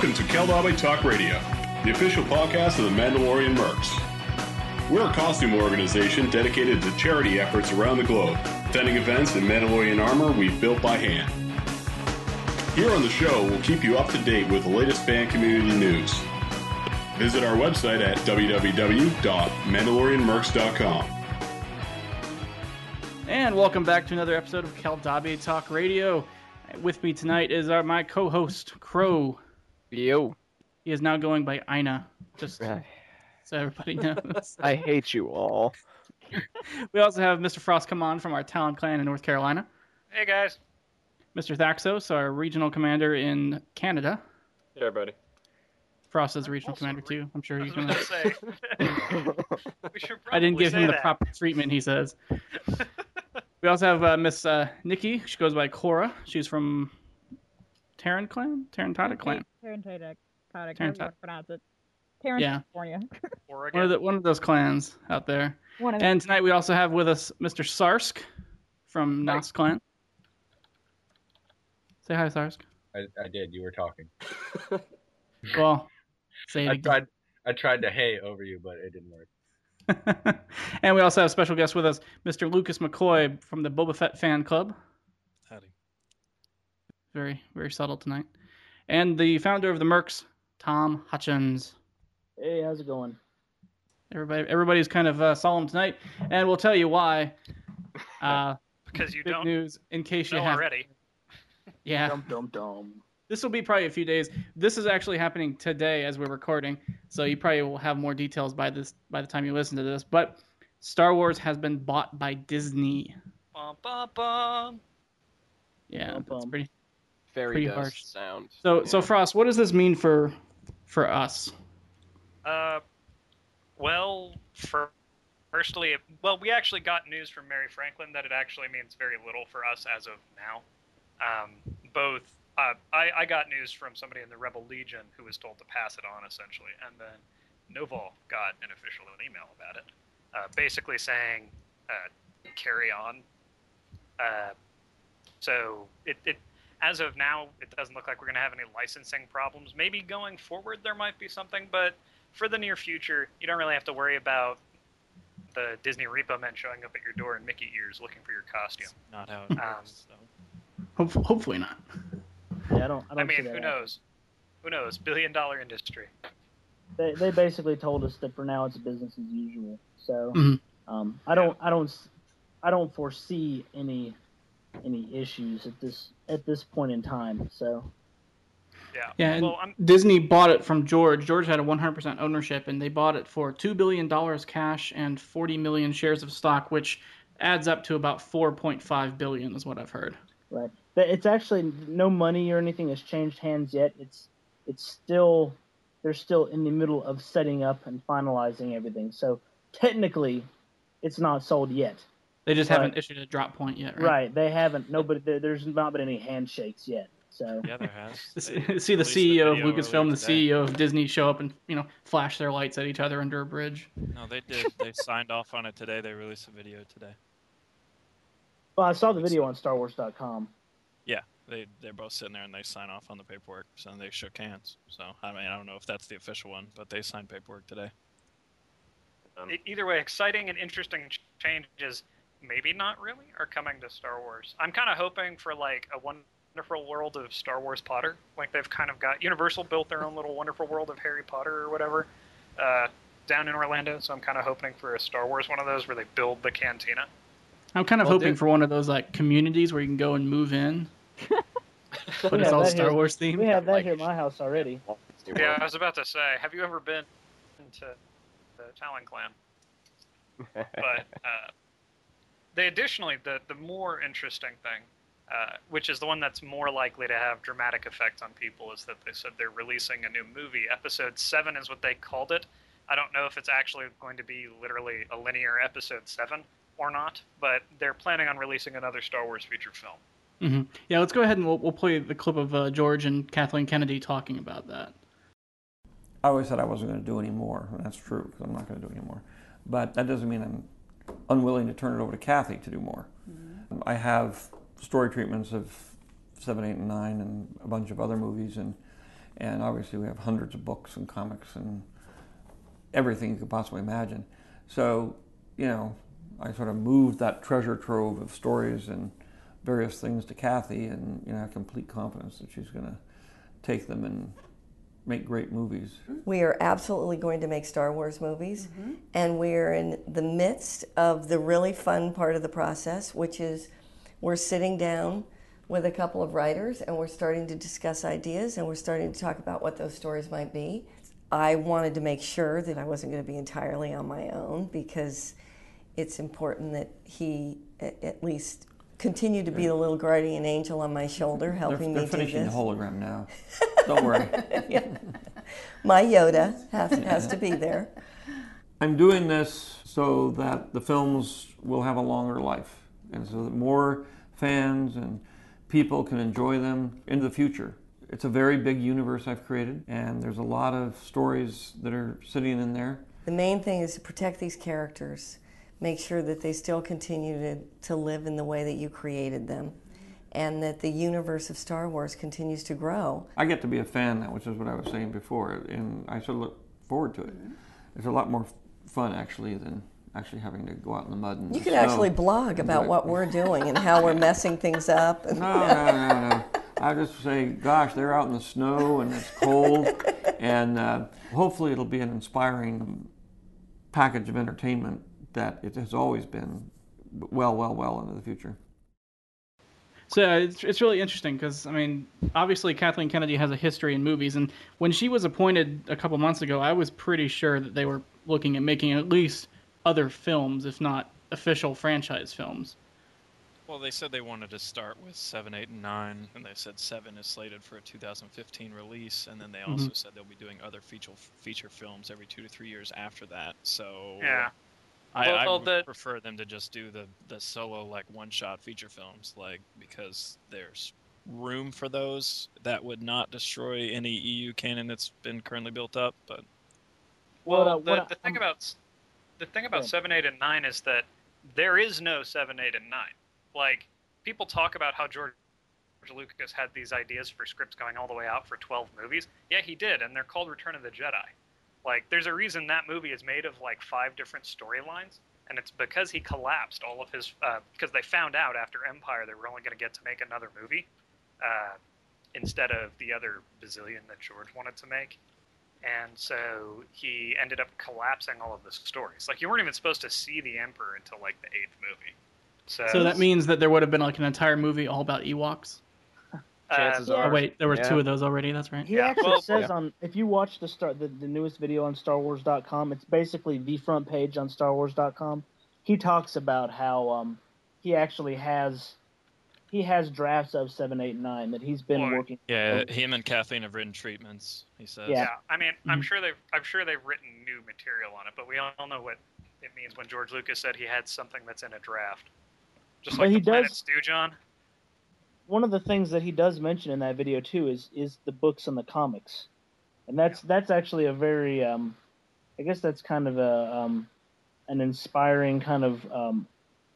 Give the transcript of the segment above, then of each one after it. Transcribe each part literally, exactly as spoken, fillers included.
Welcome to Keldabe Talk Radio, the official podcast of the Mandalorian Mercs. We're a costume organization dedicated to charity efforts around the globe, attending events in Mandalorian armor we've built by hand. Here on the show, we'll keep you up to date with the latest fan community news. Visit our website at w w w dot mandalorian mercs dot com. And welcome back to another episode of Keldabe Talk Radio. With me tonight is our, my co-host, Crow. Yo. He is now going by Ina, just Right. so everybody knows. I hate you all. We also have Mister Frost come on from our Talon clan in North Carolina. Hey, guys. Mister Thaxos, our regional commander in Canada. Hey, everybody. Frost is a regional commander, too. I'm sure I he's was going about to to say. We should I didn't probably give say him the that. proper treatment, he says. We also have uh, Miss uh, Nikki. She goes by Cora. She's from Terran clan? Terran Tata clan. Tarantata, Tata, Tarantata. however you want to pronounce it. Terran, Yeah. California. Oregon. One of, the, one of those clans out there. One of them. And tonight we also have with us Mister Sarsk from Nas clan. Say hi, Sarsk. I, I did. You were talking. Well, say it I again. tried. I tried to hey over you, but it didn't work. And we also have special guest with us, Mister Lucas McCoy from the Boba Fett fan club. Howdy. Very, very subtle tonight. And the founder of the Mercs, Tom Hutchins. Hey, how's it going? Everybody, everybody's kind of uh, solemn tonight, and we'll tell you why. Uh, Because you big don't news in case you know have. already. Yeah. Dum dum dum. This will be probably a few days. This is actually happening today as we're recording, so you probably will have more details by this by the time you listen to this. But Star Wars has been bought by Disney. Bum, bum, bum. Yeah, Bum, that's bum. pretty. Very Pretty dust harsh. sound. So, Yeah. so Frost, what does this mean for for us? Uh, well, for, firstly, well, we actually got news from Mary Franklin that it actually means very little for us as of now. Um, both, uh, I, I got news from somebody in the Rebel Legion who was told to pass it on, essentially, and then Noval got an official email about it, uh, basically saying, uh, carry on. Uh, so it, it, as of now, it doesn't look like we're going to have any licensing problems. Maybe going forward there might be something, but for the near future, you don't really have to worry about the Disney repo men showing up at your door in Mickey ears looking for your costume. Not how it Um, works. So. Hope, hopefully not. Yeah, I don't. I, don't I mean, see that who knows? Who knows? Billion dollar industry. They they basically told us that for now it's business as usual. So Mhm. um, I don't I don't I don't foresee any any issues at this at this point in time. So Yeah. Yeah, and well, I'm, Disney bought it from George. George had a one hundred percent ownership, and they bought it for two billion dollars cash and forty million shares of stock, which adds up to about four point five billion dollars is what I've heard. right, But it's actually no money or anything has changed hands yet. It's it's still they're still in the middle of setting up and finalizing everything. So technically, it's not sold yet. They just Right. haven't issued a drop point yet, right? Right? They haven't. Nobody. There, there's not been any handshakes yet. So Yeah, there has. This- They See the released C E O of video Lucasfilm, earlier the today. C E O of Disney show up and, you know, flash their lights at each other under a bridge. No, they did. They signed off on it today. They released a video today. well, I saw the video on Star Wars dot com. Yeah, they they're both sitting there and they sign off on the paperwork. So they shook hands. So I mean, I don't know if that's the official one, but they signed paperwork today. e- either way, exciting and interesting ch- changes, maybe not really, are coming to Star Wars. I'm kind of hoping for like a wonderful world of Star Wars Potter. Like they've kind of got Universal built their own little wonderful world of Harry Potter or whatever uh, down in Orlando. So I'm kind of hoping for a Star Wars one of those where they build the cantina. I'm kind of Well, hoping dude- for one of those, like, communities where you can go and move in, but We it's have all that Star here- Wars themed. We have that Like- here at my house already. Yeah, I was about to say, have you ever been to the Talon clan? But uh, they additionally, the, the more interesting thing, uh, which is the one that's more likely to have dramatic effects on people, is that they said they're releasing a new movie. Episode seven is what they called it. I don't know if it's actually going to be literally a linear episode seven or not, but they're planning on releasing another Star Wars feature film. hmm Yeah, let's go ahead and we'll, we'll play the clip of uh, George and Kathleen Kennedy talking about that. I always said I wasn't going to do any more, and that's true, because I'm not going to do any more. But that doesn't mean I'm unwilling to turn it over to Kathy to do more. Mm-hmm. I have story treatments of seven, eight, and nine, and a bunch of other movies, and And obviously we have hundreds of books and comics and everything you could possibly imagine. So, you know, I sort of moved that treasure trove of stories and various things to Kathy, and, you know, I have complete confidence that she's going to take them and make great movies. We are absolutely going to make Star Wars movies, mm-hmm. and we're in the midst of the really fun part of the process, which is we're sitting down with a couple of writers and we're starting to discuss ideas and we're starting to talk about what those stories might be. I wanted to make sure that I wasn't going to be entirely on my own, because it's important that he at least continue to be the little guardian angel on my shoulder, helping they're, me they're do this. They're finishing the hologram now. Don't worry. Yeah. My Yoda has, has to be there. I'm doing this so that the films will have a longer life, and so that more fans and people can enjoy them into the future. It's a very big universe I've created, and there's a lot of stories that are sitting in there. The main thing is to protect these characters, make sure that they still continue to, to live in the way that you created them, and that the universe of Star Wars continues to grow. I get to be a fan now, which is what I was saying before, and I sort of look forward to it. It's a lot more fun, actually, than actually having to go out in the mud and You could snow. actually blog about what we're doing and how we're messing things up. And no, no, no, no. I just say, gosh, they're out in the snow and it's cold, and uh, hopefully it'll be an inspiring package of entertainment that it has always been well, well, well into the future. So uh, it's, it's really interesting because, I mean, obviously Kathleen Kennedy has a history in movies, and when she was appointed a couple months ago, I was pretty sure that they were looking at making at least other films, if not official franchise films. Well, they said they wanted to start with seven, eight, and nine, and they said seven is slated for a two thousand fifteen release, and then they also Mm-hmm. said they'll be doing other feature feature films every two to three years after that. So Yeah. I, Well, I well, would the- prefer them to just do the, the solo, like, one-shot feature films, like, because there's room for those that would not destroy any E U canon that's been currently built up, but... Well, What, uh, the, what the I- thing about the thing about Good. seven, eight, and nine is that there is no seven, eight, and nine. Like, people talk about how George Lucas had these ideas for scripts going all the way out for twelve movies. Yeah, he did, and they're called Return of the Jedi. Like, there's a reason that movie is made of like five different storylines, and it's because he collapsed all of his. Uh, because they found out after Empire they were only going to get to make another movie, uh, instead of the other bazillion that George wanted to make. And so he ended up collapsing all of the stories. Like, you weren't even supposed to see the Emperor until like the eighth movie. So, So that means that there would have been like an entire movie all about Ewoks. Chances uh, are. Oh wait, there was Yeah. two of those already. That's right. He Yeah, actually well- says Yeah. on, if you watch the start the, the newest video on Star Wars dot com, it's basically the front page on Star Wars dot com. He talks about how um, he actually has he has drafts of seven, eight, and nine that he's been Well, working. Yeah, Oh. him and Kathleen have written treatments, he says. Yeah. Yeah, I mean, I'm Mhm. sure they've I'm sure they've written new material on it, but we all know what it means when George Lucas said he had something that's in a draft. Just But like he the Planet does- Stew, John. One of the things that he does mention in that video too is is the books and the comics, and that's that's actually a very um, I guess that's kind of a um, an inspiring kind of um,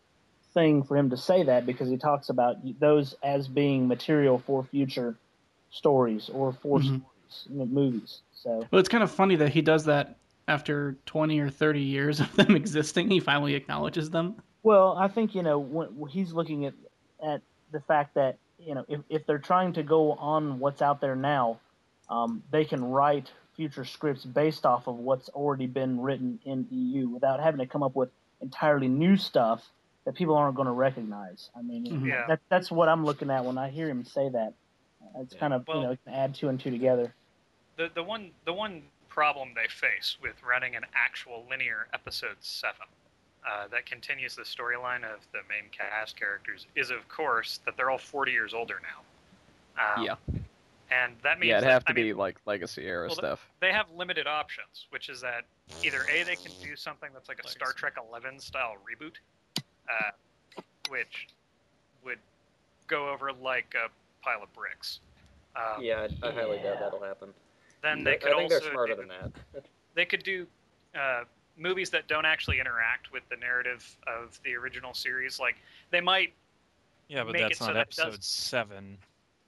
thing for him to say that, because he talks about those as being material for future stories or for Mhm. stories, m- movies. So Well, it's kind of funny that he does that after twenty or thirty years of them existing. He finally acknowledges them. well, I think you know when, when he's looking at at the fact that you know if, if they're trying to go on what's out there now, um, they can write future scripts based off of what's already been written in E U without having to come up with entirely new stuff that people aren't going to recognize. I mean, Mhm. Yeah. that, that's what I'm looking at when I hear him say that. Uh, It's Yeah. kind of Well- you know add two and two together. The the one the one problem they face with running an actual linear episode seven uh, that continues the storyline of the main cast characters is, of course, that they're all forty years older now. Um, Yeah. And that means Yeah, it'd that- have to I mean, be like Legacy era well, the- stuff. they have limited options, which is that either A, they can do something that's like a Star Legacy. Trek eleven style reboot, uh, which would go over like a pile of bricks. Um, Yeah, I, I highly doubt Yeah. that'll happen. Then they I could think also they're smarter do, than that. they could do uh, movies that don't actually interact with the narrative of the original series. Like, they might Yeah, but Make it that's so not that it does- episode seven.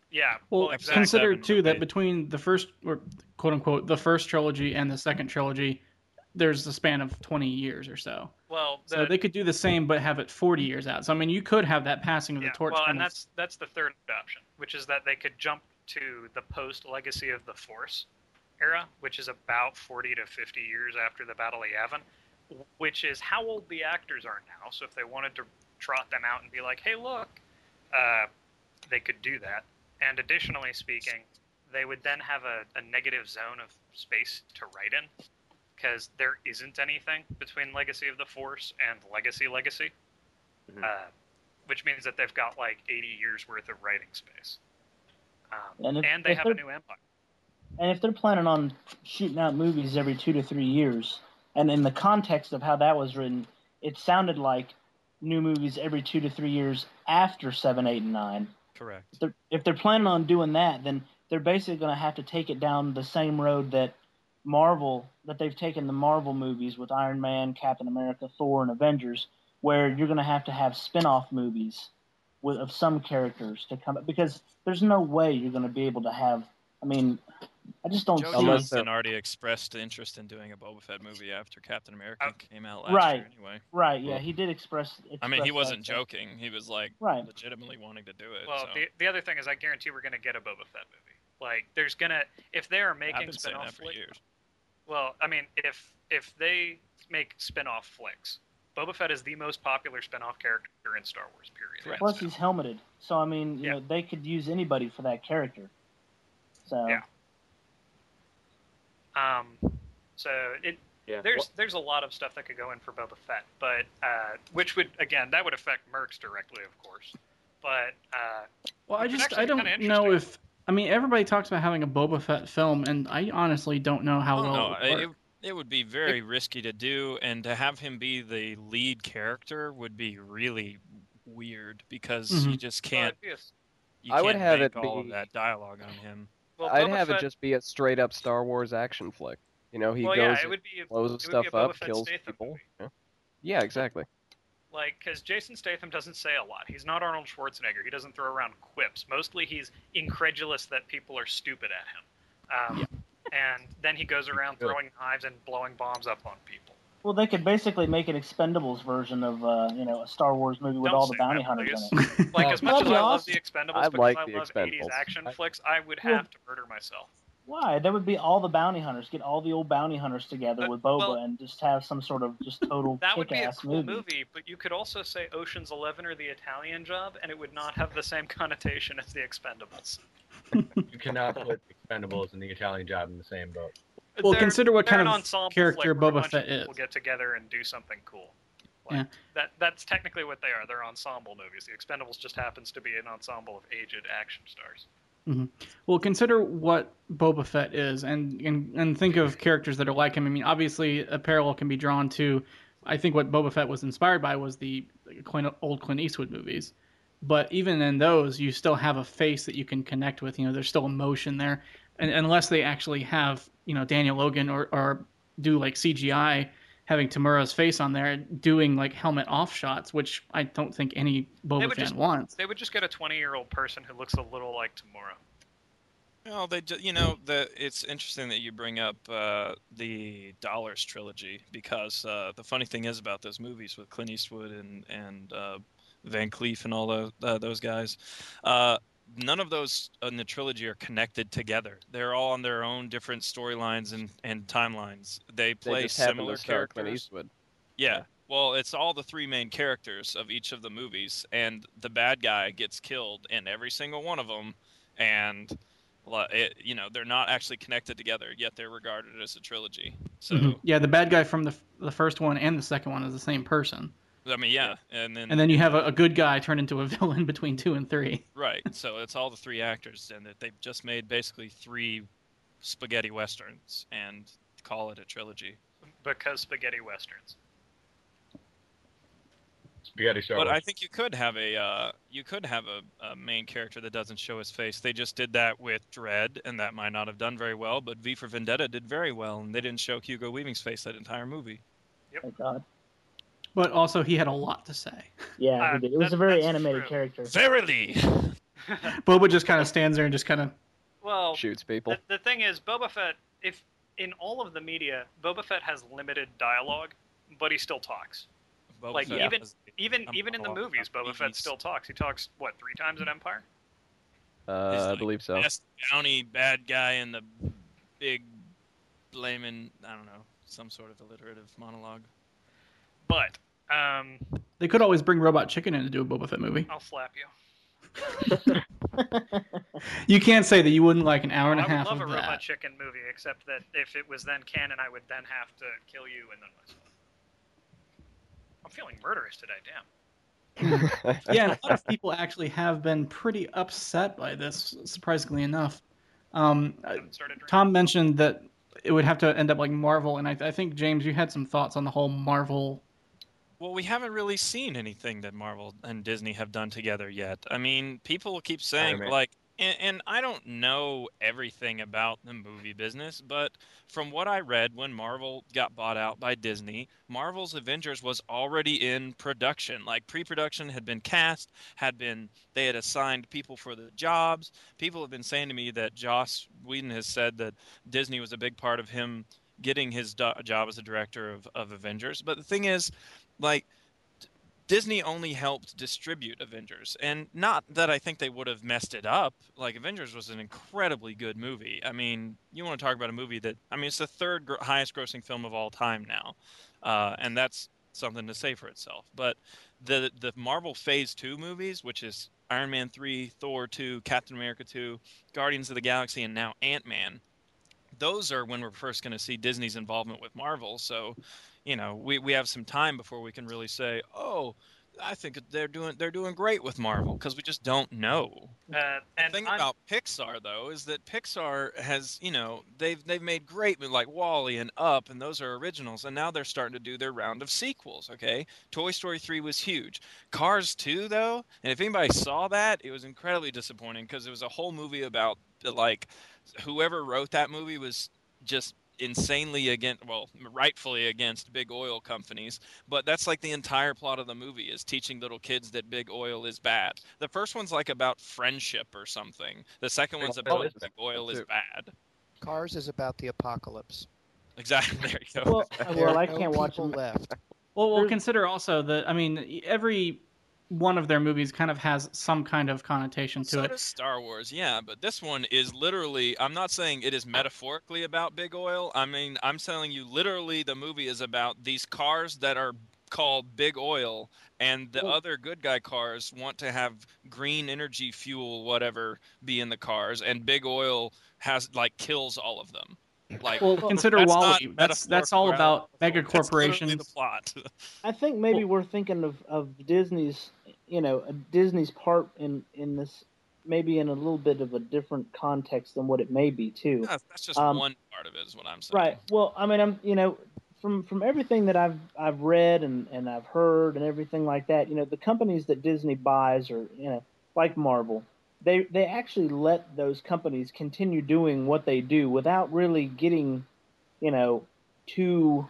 Yeah. Well, Well, exactly. consider Seven too that movie. between the first, or quote unquote, the first trilogy and the second trilogy, there's a span of twenty years or so. Well, So the, they could do the same, but have it forty years out. So I mean, you could have that passing of yeah. the torch. Well, kind and of- that's that's the third option, which is that they could jump to the post Legacy of the Force era, which is about forty to fifty years after the Battle of Yavin, which is how old the actors are now. So if they wanted to trot them out and be like, hey, look, uh, they could do that. And additionally speaking, they would then have a, a negative zone of space to write in, because there isn't anything between Legacy of the Force and Legacy Legacy, Mhm. uh, which means that they've got like eighty years worth of writing space. Um, And and, if- they if have a they're- new empire. And if they're planning on shooting out movies every two to three years, and in the context of how that was written, it sounded like new movies every two to three years after seven, eight, and nine. Correct. If they're, if they're planning on doing that, then they're basically going to have to take it down the same road that Marvel, that they've taken the Marvel movies with Iron Man, Captain America, Thor, and Avengers, where you're going to have to have spin-off movies with, of some characters to come, because there's no way you're going to be able to have, I mean, I just don't Joe see Unless Johnston already expressed interest in doing a Boba Fett movie after Captain America Uh, came out last right. year anyway. Right, yeah, he did express. express I mean, he that, wasn't so- joking. He was like Right. legitimately wanting to do it. Well, so. the the other thing is, I guarantee we're gonna get a Boba Fett movie. Like, there's gonna if they are I've making been saying spin-off that for flicks. years. Well, I mean, if if they make spin-off flicks, Boba Fett is the most popular spin-off character in Star Wars. Period. Correct. Plus, he's helmeted, so I mean, you Yeah. know, they could use anybody for that character. So Yeah. Um, so it Yeah. there's there's a lot of stuff that could go in for Boba Fett, but uh, which would again that would affect Mercs directly, of course. But uh, Well, I Which would just actually I be don't kinda know interesting. if I mean everybody talks about having a Boba Fett film, and I honestly don't know how Oh, well no, it it, would it, work. it would be very risky to do, and to have him be the lead character would be really weird because you Mhm. just well, can't. it'd be a s- You I would can't have bank it all of be- that dialogue on him. well, I'd Boba have Fett, it just be a straight up Star Wars action flick. You know, he well, goes, yeah, it would be a, blows it would be stuff a Boba up, Fett kills Statham people. movie. Yeah. Yeah, exactly. Like, because Jason Statham doesn't say a lot. He's not Arnold Schwarzenegger. He doesn't throw around quips. Mostly, he's incredulous that people are stupid at him. Um, And then he goes around Good. throwing knives and blowing bombs up on people. well, they could basically make an Expendables version of uh, you know, a Star Wars movie with Don't all the say bounty that, hunters please. in it. Like, Oh, as much that'd as be I love awesome. the Expendables I because like I the love eighties Expendables. action I- flicks, I would Well- have to murder myself. Why? That would be all the bounty hunters. Get all the old bounty hunters together But- with Boba well, and just have some sort of just total That would be a kick-ass cool movie. movie. But you could also say Ocean's Eleven or The Italian Job, and it would not have the same connotation as The Expendables. You cannot put Expendables and the Italian Job in the same boat. Well, They're- consider what they're kind an of ensemble character flick where a Boba bunch Fett of people is. get together and do something cool. Like, Yeah. That that's technically what they are. They're ensemble movies. The Expendables just happens to be an ensemble of aged action stars. Well, consider what Boba Fett is, and, and and think of characters that are like him. I mean, obviously, a parallel can be drawn to. I think what Boba Fett was inspired by was the Clint, old Clint Eastwood movies. But even in those, you still have a face that you can connect with. You know, there's still emotion there, and unless they actually have, you know, Daniel Logan or or do like C G I having Tamura's face on there, doing like helmet off shots, which I don't think any Boba would fan just- wants. They would just get a twenty-year-old person who looks a little like Tamura. Well, they ju- you know the it's interesting that you bring up uh, the Dollars trilogy because uh, the funny thing is about those movies with Clint Eastwood and and uh, Van Cleef and all those uh, those guys, uh, none of those in the trilogy are connected together. They're all on their own different storylines and, and timelines. They They play just happen similar to star Clint characters. Eastwood. Yeah. Well, it's all the three main characters of each of the movies, and the bad guy gets killed in every single one of them, and well, it, you know they're not actually connected together, yet they're regarded as a trilogy. So Mhm. Yeah, the bad guy from the the first one and the second one is the same person. I mean, yeah, and then And then you have a, a good guy turn into a villain between two and three. right. So it's all the three actors, and that they've just made basically three spaghetti westerns and call it a trilogy. Because spaghetti westerns. Spaghetti Star But Wars. I think you could have a uh, you could have a, a main character that doesn't show his face. They just did that with Dredd, and that might not have done very well. But V for Vendetta did very well, and they didn't show Hugo Weaving's face that entire movie. Thank God. But also, he had a lot to say. Yeah, Uh, he did. It was that- a very that's animated true. character. Verily, Boba just kind of stands there and just kind of Well, Shoots people. The, the thing is, Boba Fett, if in all of the media, Boba Fett has limited dialogue, but he still talks. Boba like Fett even has even a even in the monologue movies, about Boba Fett bees. still talks. He talks what three times in Empire? Uh, I He's like believe so. Best bounty bad guy in the big blaming, I don't know, some sort of alliterative monologue. But um, They could always bring Robot Chicken in to do a Boba Fett movie. I'll slap you. You can't say that you wouldn't like an hour and a I would half love of a that. Robot Chicken movie, except that if it was then canon, I would then have to kill you and then myself. I'm feeling murderous today, damn. Yeah, and a lot of people actually have been pretty upset by this, surprisingly enough. Um, uh, Haven't started drinking. Tom mentioned that it would have to end up like Marvel, and I, I think, James, you had some thoughts on the whole Marvel. Well, we haven't really seen anything that Marvel and Disney have done together yet. I mean, people keep saying, Iron Man. like, and, and I don't know everything about the movie business, but from what I read when Marvel got bought out by Disney, Marvel's Avengers was already in production. Like, pre-production had been cast, had been, they had assigned people for the jobs. People have been saying to me that Joss Whedon has said that Disney was a big part of him getting his do- job as a director of, of Avengers. But the thing is, like, Disney only helped distribute Avengers, and not that I think they would have messed it up. Like, Avengers was an incredibly good movie. I mean, you want to talk about a movie that, I mean, it's the third gr- highest grossing film of all time now, uh, and that's something to say for itself. But the the Marvel Phase two movies, which is Iron Man three, Thor two, Captain America two, Guardians of the Galaxy, and now Ant-Man, those are when we're first going to see Disney's involvement with Marvel. So, you know, we, we have some time before we can really say, oh, I think they're doing they're doing great with Marvel, because we just don't know. Uh, The and thing I'm, about Pixar, though, is that Pixar has, you know, they've they've made great movies like Wall-E and Up, and those are originals, and now they're starting to do their round of sequels. Okay, Toy Story three was huge. Cars two, though, and if anybody saw that, it was incredibly disappointing, because it was a whole movie about, like, whoever wrote that movie was just insanely against, well, rightfully against big oil companies, but that's like the entire plot of the movie, is teaching little kids that big oil is bad. The first one's like about friendship or something. The second one's about is big oil is too. bad. Cars is about the apocalypse. Exactly. There you go. Well, There well, are I no can't watch people them. left. Well, we'll There's- consider also that, I mean, every one of their movies kind of has some kind of connotation to So it. does Star Wars, yeah, but this one is literally, I'm not saying it is metaphorically about big oil. I mean, I'm telling you, literally, the movie is about these cars that are called big oil, and the Well- other good guy cars want to have green energy fuel, whatever, be in the cars, and big oil has, like, kills all of them. Like, Well, consider that's Wall-E. not That's that's all metaphorical, about mega that's literally corporations. the plot. I think maybe we're thinking of, of Disney's, you know, Disney's part in, in this, maybe in a little bit of a different context than what it may be too. Yeah, that's just Um, one part of it, is what I'm saying. Right. Well, I mean, I'm, you know, from from everything that I've I've read and, and I've heard and everything like that, you know, the companies that Disney buys, or you know, like Marvel, they they actually let those companies continue doing what they do without really getting, you know, too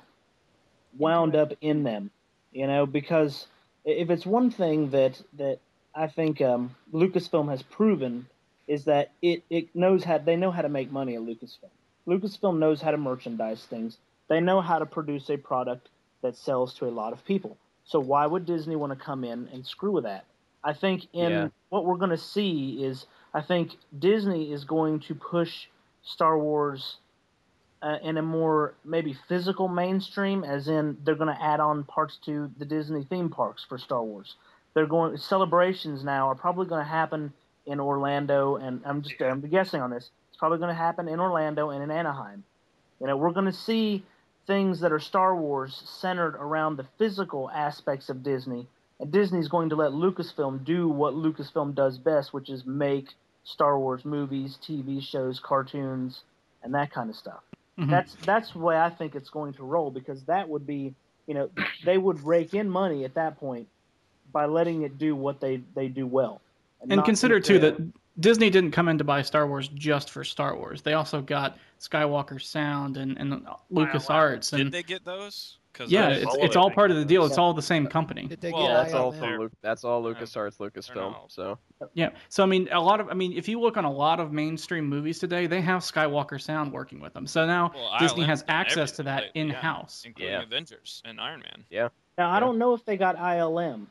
wound up in them, you know, because if it's one thing that that I think um, Lucasfilm has proven, is that it, it knows how they know how to make money at Lucasfilm. Lucasfilm knows how to merchandise things. They know how to produce a product that sells to a lot of people. So why would Disney want to come in and screw with that? I think in Yeah. what we're going to see is, I think Disney is going to push Star Wars uh, in a more maybe physical mainstream, as in they're going to add on parts to the Disney theme parks for Star Wars. They're going celebrations now are probably going to happen in Orlando, and I'm just I'm guessing on this. It's probably going to happen in Orlando and in Anaheim. You know, we're going to see things that are Star Wars centered around the physical aspects of Disney, and Disney's going to let Lucasfilm do what Lucasfilm does best, which is make Star Wars movies, T V shows, cartoons, and that kind of stuff. Mhm. That's that's the way I think it's going to roll, because that would be, you know, they would rake in money at that point by letting it do what they, they do well. And not consider just, too uh, that Disney didn't come in to buy Star Wars just for Star Wars. They also got Skywalker Sound and, and LucasArts. Did And they get those? 'Cause Yeah, those- it's all it's of all it. part of the deal. It's all the same company. Did they Well, get That's I L M? all from Luke. That's all LucasArts, Lucasfilm. all- So Yeah. So I mean, a lot of I mean, if you look on a lot of mainstream movies today, they have Skywalker Sound working with them. So now Well, Disney I L M has has done access to everything that lately, yeah, in house. including Yeah. Avengers and Iron Man. yeah, Now I Yeah. don't know if they got I L M.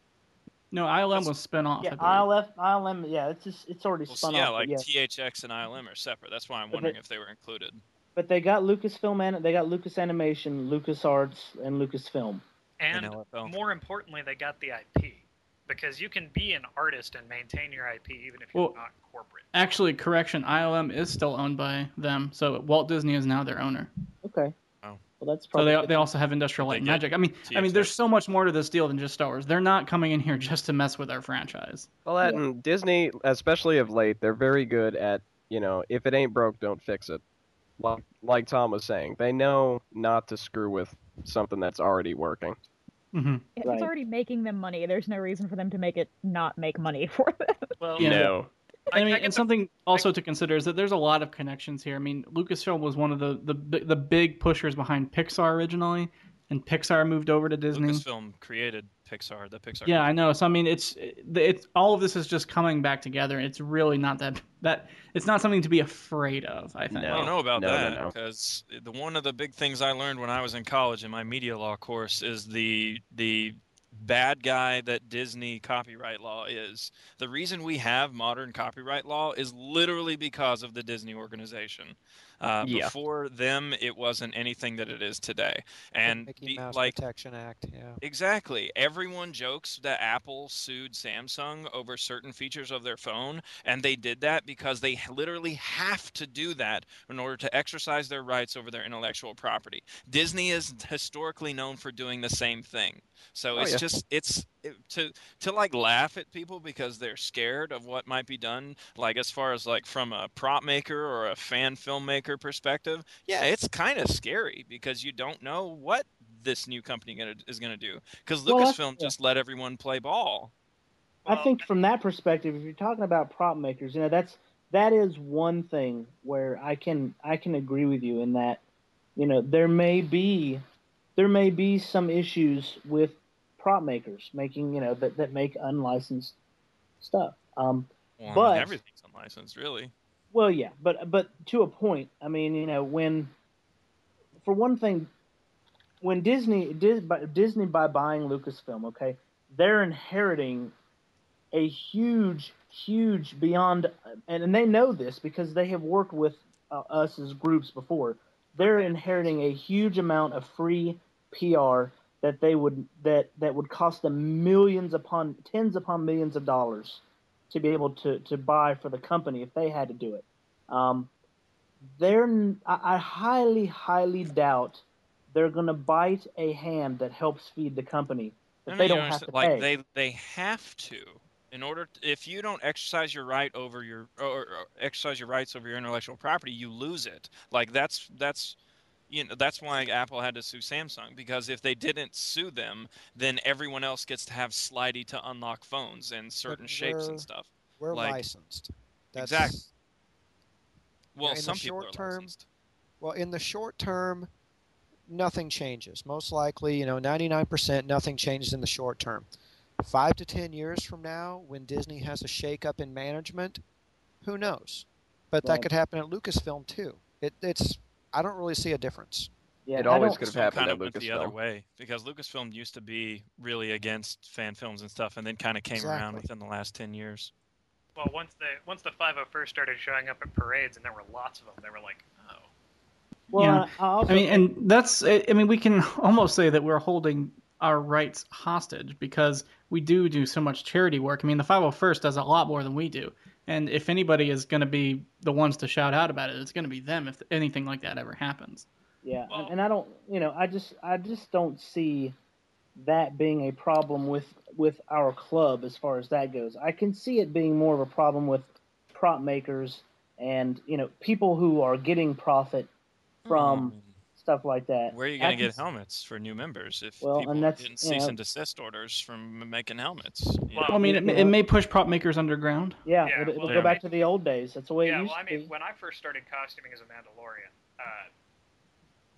No, I L M That's- was spin off. Yeah, I believe. I L F, I L M. Yeah, it's just it's already Well, spun so yeah, off. like but yeah. T H X and I L M are separate. That's why I'm But wondering they- if they were included. But they got Lucasfilm and they got Lucas Animation, LucasArts, and Lucasfilm. And L F L. more importantly, they got the I P. Because you can be an artist and maintain your I P even if Well, you're not corporate. Actually, correction, I L M is still owned by them. So Walt Disney is now their owner. Okay. Oh. Well, that's So probably. they, they also have Industrial Did Light they and get Magic. I mean, I mean, T H X? there's so much more to this deal than just Star Wars. They're not coming in here just to mess with our franchise. well, that and Disney, especially of late, they're very good at you know, if it ain't broke, don't fix it. Like like Tom was saying, they know not to screw with something that's already working. Mm-hmm. If Right. it's already making them money, there's no reason for them to make it not make money for them. Well, Yeah. No. I, I mean, I get and the- something also to consider is that there's a lot of connections here. I mean, Lucasfilm was one of the the bi- the big pushers behind Pixar originally, and Pixar moved over to Disney. Lucasfilm created Pixar, the Pixar. Yeah, I know. So I mean, it's it's all of this is just coming back together. It's really not that that it's not something to be afraid of. I think. I don't know about No, no, that no. because the one of the big things I learned when I was in college in my media law course is the the bad guy that Disney copyright law is. The reason we have modern copyright law is literally because of the Disney organization. Uh, Yeah. Before them, it wasn't anything that it is today. And Mickey be- Mouse like Protection Act, yeah. Exactly. Everyone jokes that Apple sued Samsung over certain features of their phone, and they did that because they literally have to do that in order to exercise their rights over their intellectual property. Disney is historically known for doing the same thing. So Oh, it's yeah. just it's it, to to like laugh at people because they're scared of what might be done, like as far as like from a prop maker or a fan filmmaker perspective. Yeah, it's kind of scary because you don't know what this new company gonna, is going to do because Well, that's- Lucasfilm yeah. just let everyone play ball. I Well, think from that perspective, if you're talking about prop makers, you know, that's that is one thing where I can I can agree with you in that, you know, there may be there may be some issues with prop makers making, you know, that, that make unlicensed stuff. Um, Well, I But- mean, everything's unlicensed, really. well, yeah, but but to a point. I mean, you know, when for one thing, when Disney Dis, by, Disney by buying Lucasfilm, okay, they're inheriting a huge, huge beyond, and, and they know this because they have worked with uh, us as groups before. They're inheriting a huge amount of free P R that they would that that would cost them millions upon tens upon millions of dollars to be able to to buy for the company if they had to do it. Um, they're n- I, I highly highly doubt they're going to bite a hand that helps feed the company if No, no, they you don't don't have to understand. pay. Like they they have to in order to, if you don't exercise your right over your or, or exercise your rights over your intellectual property, you lose it. Like that's that's you know that's why Apple had to sue Samsung because if they didn't sue them, then everyone else gets to have Slidey to unlock phones and certain shapes we're- and stuff. We're Like- licensed. That's, Exactly. Well, in the some people short are term- licensed. Well, in the short term, nothing changes. Most likely, you know, ninety-nine percent nothing changes in the short term. Five to ten years from now, when Disney has a shakeup in management, who knows? But that Right. could happen at Lucasfilm too. It, it's I don't really see a difference. Yeah, It I always don't- could have Lucasfilm happened kind at of went the other Lucasfilm. way because Lucasfilm used to be really against fan films and stuff, and then kind of came around Exactly. within the last ten years. Well, once they once the five oh first started showing up at parades and there were lots of them, they were like, oh. Well, Yeah. I also I mean, and that's, I I mean, we can almost say that we're holding our rights hostage because we do do so much charity work. I mean, the five oh first does a lot more than we do. And if anybody is going to be the ones to shout out about it, it's going to be them if anything like that ever happens. Yeah, Well- and, and I don't, you know, I just, I just don't see that being a problem with with our club as far as that goes. I can see it being more of a problem with prop makers and you know people who are getting profit from Um, stuff like that. Where are you I going to can get s- helmets for new members if Well, people and are that's, getting you cease know- and desist orders from m- making helmets? you Well, know? Well, I mean, it, You it know- may push prop makers underground. Yeah, Yeah, it, it'll well, go I back mean- to the old days. That's the way it Yeah, used well, I to mean, be. when I first started costuming as a Mandalorian, uh,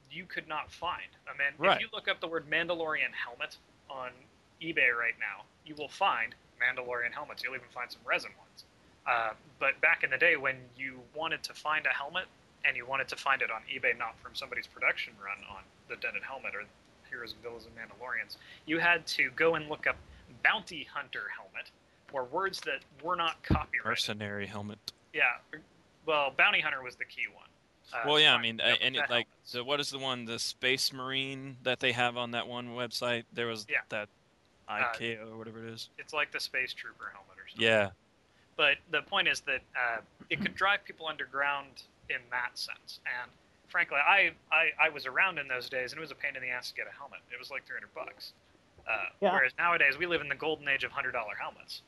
you could not find. I mean, Right. if you look up the word Mandalorian helmet on eBay right now, you will find Mandalorian helmets. You'll even find some resin ones. Uh, but back in the day, when you wanted to find a helmet and you wanted to find it on eBay, not from somebody's production run on the Dented helmet or Heroes and Villains and Mandalorians, you had to go and look up bounty hunter helmet, or words that were not copyrighted. Mercenary helmet. Yeah, well, bounty hunter was the key one. Uh, Well, yeah, I finding mean, out uh, and it, the like, so what is the one, the Space Marine that they have on that one website? There was Yeah. that I K O or whatever it is. It's like the Space Trooper helmet or something. Yeah. But the point is that uh, it could drive people underground in that sense. And frankly, I, I, I was around in those days, and it was a pain in the ass to get a helmet. It was like three hundred bucks. Uh, Yeah. Whereas nowadays, we live in the golden age of one hundred dollar helmets.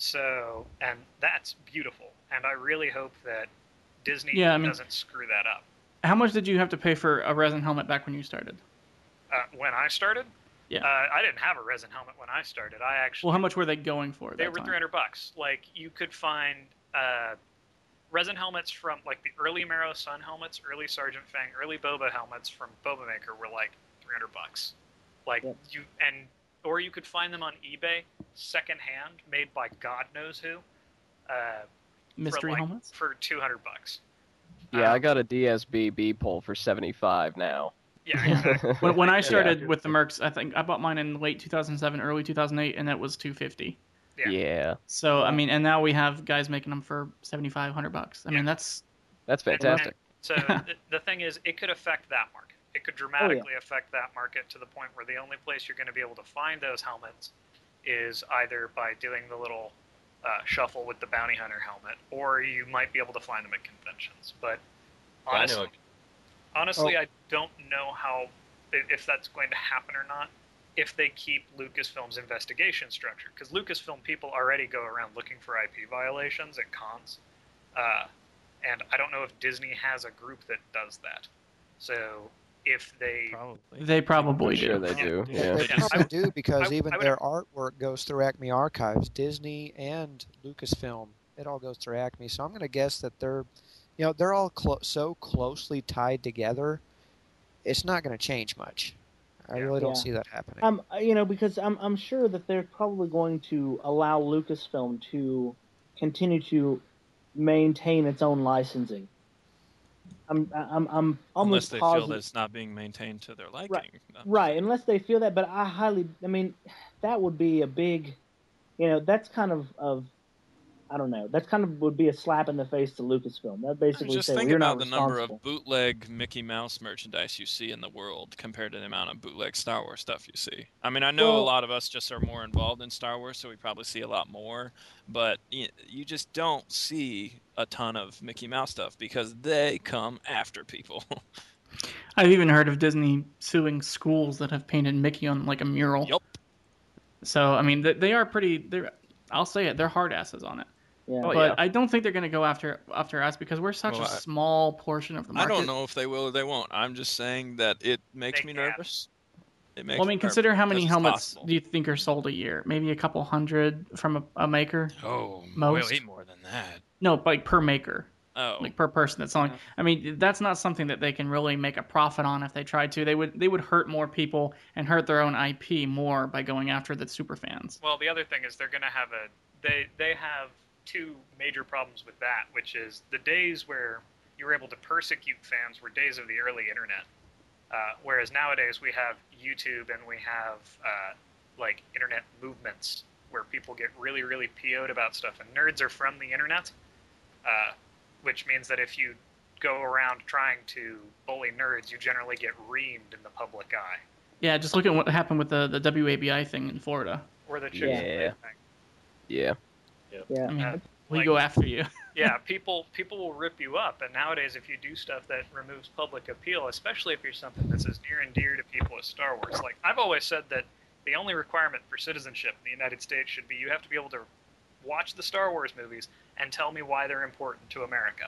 So, and that's beautiful. And I really hope that Disney Yeah, I mean- doesn't screw that up. How much did you have to pay for a resin helmet back when you started? Uh, when I started, Yeah. uh, I didn't have a resin helmet when I started. I actually Well, how much were they going for? At They that were time? three hundred bucks. Like, you could find uh, resin helmets from, like, the early Marrow Sun helmets, early Sergeant Fang, early Boba helmets from Boba Maker were, like, three hundred bucks. Like, Yep. you, and, or you could find them on eBay, secondhand, made by God knows who. Uh, Mystery for, like, helmets? For two hundred bucks. Yeah, I Um, got a D S B B pole for seventy-five now. Yeah, exactly. When, when I Yeah. started with the Mercs, I think I bought mine in late two thousand seven, early two thousand eight, and it was two hundred fifty. Yeah. Yeah, So I mean, and now we have guys making them for seventy-five hundred bucks. I Yeah. mean, that's that's And- fantastic. and so the, the thing is, it could affect that market. It could dramatically affect that market to the point where the only place you're going to be able to find those helmets is either by doing the little uh, shuffle with the bounty hunter helmet, or you might be able to find them at conventions. But I honestly, know. honestly, I don't know how i- if that's going to happen or not. If they keep Lucasfilm's investigation structure, because Lucasfilm people already go around looking for I P violations at cons, uh, and I don't know if Disney has a group that does that. So if they Probably. they probably I'm sure do. they do. Yeah. They Yeah. probably do because I- even I would- their artwork goes through Acme Archives, Disney and Lucasfilm. It all goes through Acme. So I'm going to guess that they're, you know, they're all clo- so closely tied together. It's not going to change much. I Yeah. really don't Yeah. see that happening. Um, you know, because I'm I'm sure that they're probably going to allow Lucasfilm to continue to maintain its own licensing. I'm I'm I'm Unless almost they feel positive. that it's not being maintained to their liking. No. Right, unless they feel that, but I highly, I mean, that would be a big, you know, that's kind of, of I don't know, that's kind of would be a slap in the face to Lucasfilm. That I mean, basically just say, well, think you're about not the number responsible. of bootleg Mickey Mouse merchandise you see in the world compared to the amount of bootleg Star Wars stuff you see. I mean, I know a Well- lot of us just are more involved in Star Wars, so we probably see a lot more, but you, you just don't see a ton of Mickey Mouse stuff because they come after people. I've even heard of Disney suing schools that have painted Mickey on like a mural. Yup. So I mean, they, they are pretty. They're I'll say it. They're hard asses on it. Yeah. Oh, but yeah. I don't think they're going to go after after us because we're such Well, a I- small portion of the I market. don't know if they will or they won't. I'm just saying that it makes They me can. nervous. It makes Well, I mean, me consider nervous how many because it's helmets possible. do you think are sold a year? Maybe a couple hundred from a, a maker. Oh, Most? way more than that. No, like per maker, Oh, like per person that's selling. I mean, that's not something that they can really make a profit on if they tried to. They would they would hurt more people and hurt their own I P more by going after the super fans. Well, the other thing is they're going to have a they they have two major problems with that, which is the days where you were able to persecute fans were days of the early internet, uh, whereas nowadays we have YouTube and we have uh, like internet movements where people get really really P O'd about stuff, and nerds are from the internet, uh, which means that if you go around trying to bully nerds, you generally get reamed in the public eye, Yeah, just look at what happened with the the W A B I thing in Florida. or the chicks Yeah. yeah. thing. Yeah. Yeah. I mean, Uh, we like- go after you. Yeah, people people will rip you up, and nowadays if you do stuff that removes public appeal, especially if you're something that's as near and dear to people as Star Wars, like I've always said that the only requirement for citizenship in the United States should be you have to be able to watch the Star Wars movies and tell me why they're important to America.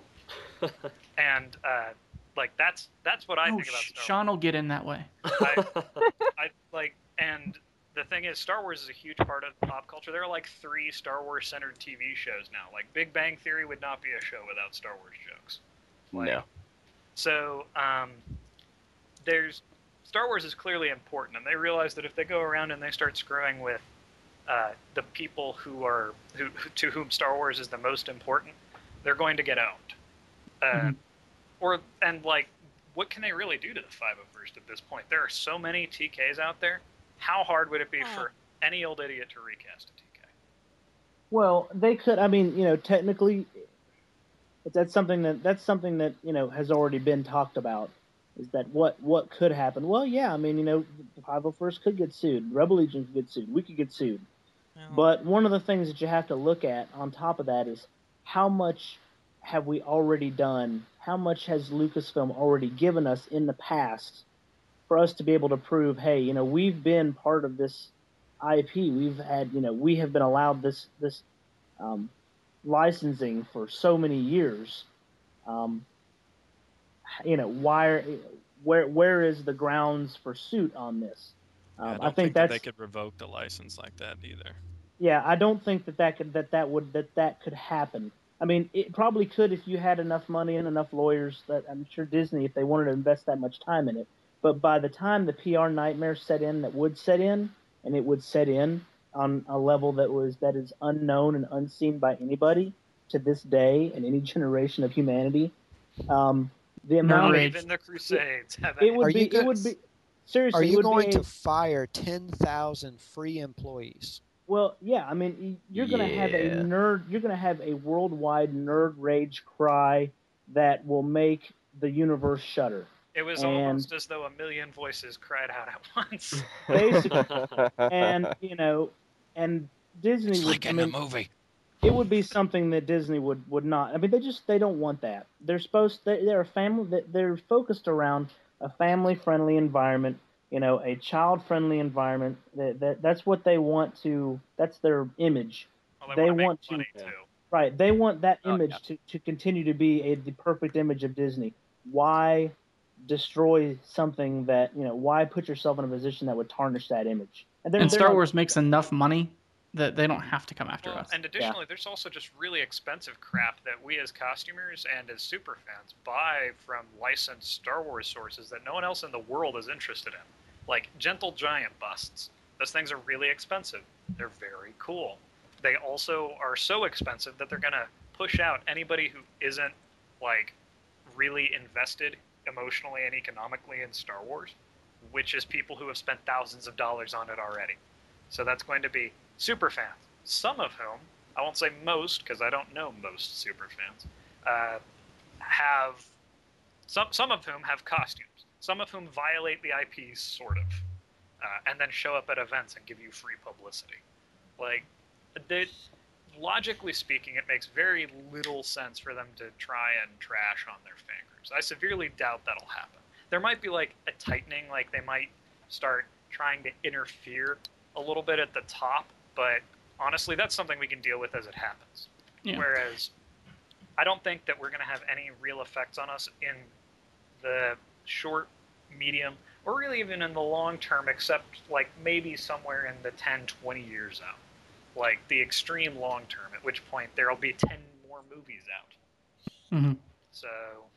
and uh, like that's that's what I Oh, think about Sh- Star Sean will get in that way. Wars. I, I like and. The thing is, Star Wars is a huge part of pop culture. There are like three Star Wars centered T V shows now. Like Big Bang Theory would not be a show without Star Wars jokes. Like, No. So, um, there's Star Wars is clearly important, and they realize that if they go around and they start screwing with uh, the people who are who to whom Star Wars is the most important, they're going to get owned. Uh, Mm-hmm. Or and like, what can they really do to the five oh first at this point? There are so many T Ks out there. How hard would it be for any old idiot to recast a T K? Well, they could. I mean, you know, technically, but that's something that that's something that you know has already been talked about. Is that what what could happen? Well, yeah. I mean, you know, the five oh first could get sued. Rebel Legion could get sued. We could get sued. But one of the things that you have to look at on top of that is how much have we already done? How much has Lucasfilm already given us in the past for us to be able to prove, hey, you know, we've been part of this I P. We've had, you know, we have been allowed this this um, licensing for so many years. Um, you know, why? Where where is the grounds for suit on this? Um, Yeah, I don't I think, think that that's they could revoke the license like that either. yeah. I don't think that that could that that would that that could happen. I mean, it probably could if you had enough money and enough lawyers. That I'm sure Disney, if they wanted to invest that much time in it. But by the time the P R nightmare set in, that would set in, and it would set in on a level that was that is unknown and unseen by anybody to this day in any generation of humanity. Um, the amount Not of even the Crusades have it any- would Are be you it go- would be seriously. Are it you would going be a- to fire ten thousand free employees? Well, yeah, I mean, y- you're going to have a Yeah. nerd, you're going to have a worldwide nerd rage cry that will make the universe shudder. It was and almost as though a million voices cried out at once. basically, and you know, and Disney It's would, like I in mean, the movie. it would be something that Disney would, would not. I mean, they just they don't want that. They're supposed they, they're a family. They're focused around a family friendly environment. You know, a child friendly environment. That, that that's what they want to. That's their image. Well, they, they want to make want to money too. right. They want that Oh, image yeah. to, to continue to be a, the perfect image of Disney. Why destroy something that you know? Why put yourself in a position that would tarnish that image? they're- And they're Star not- Wars makes enough money that they don't have to come after Well, us. and additionally, there's also just really expensive crap that we as costumers and as super fans buy from licensed Star Wars sources that no one else in the world is interested in. Like Gentle Giant busts. Those things are really expensive. They're very cool. They also are so expensive that they're going to push out anybody who isn't, like, really invested emotionally and economically in Star Wars, which is people who have spent thousands of dollars on it already. So that's going to be super fans, some of whom, I won't say most because I don't know most super fans, uh, have, some, some of whom have costumes, some of whom violate the I P sort of, uh, and then show up at events and give you free publicity. Like, they, logically speaking, it makes very little sense for them to try and trash on their fingers. I severely doubt that'll happen. There might be like a tightening, like they might start trying to interfere a little bit at the top, but honestly, that's something we can deal with as it happens. Yeah. Whereas, I don't think that we're going to have any real effects on us in the short, medium, or really even in the long term, except like maybe somewhere in the ten, twenty years out. Like the extreme long term, at which point there'll be ten more movies out. hmm So,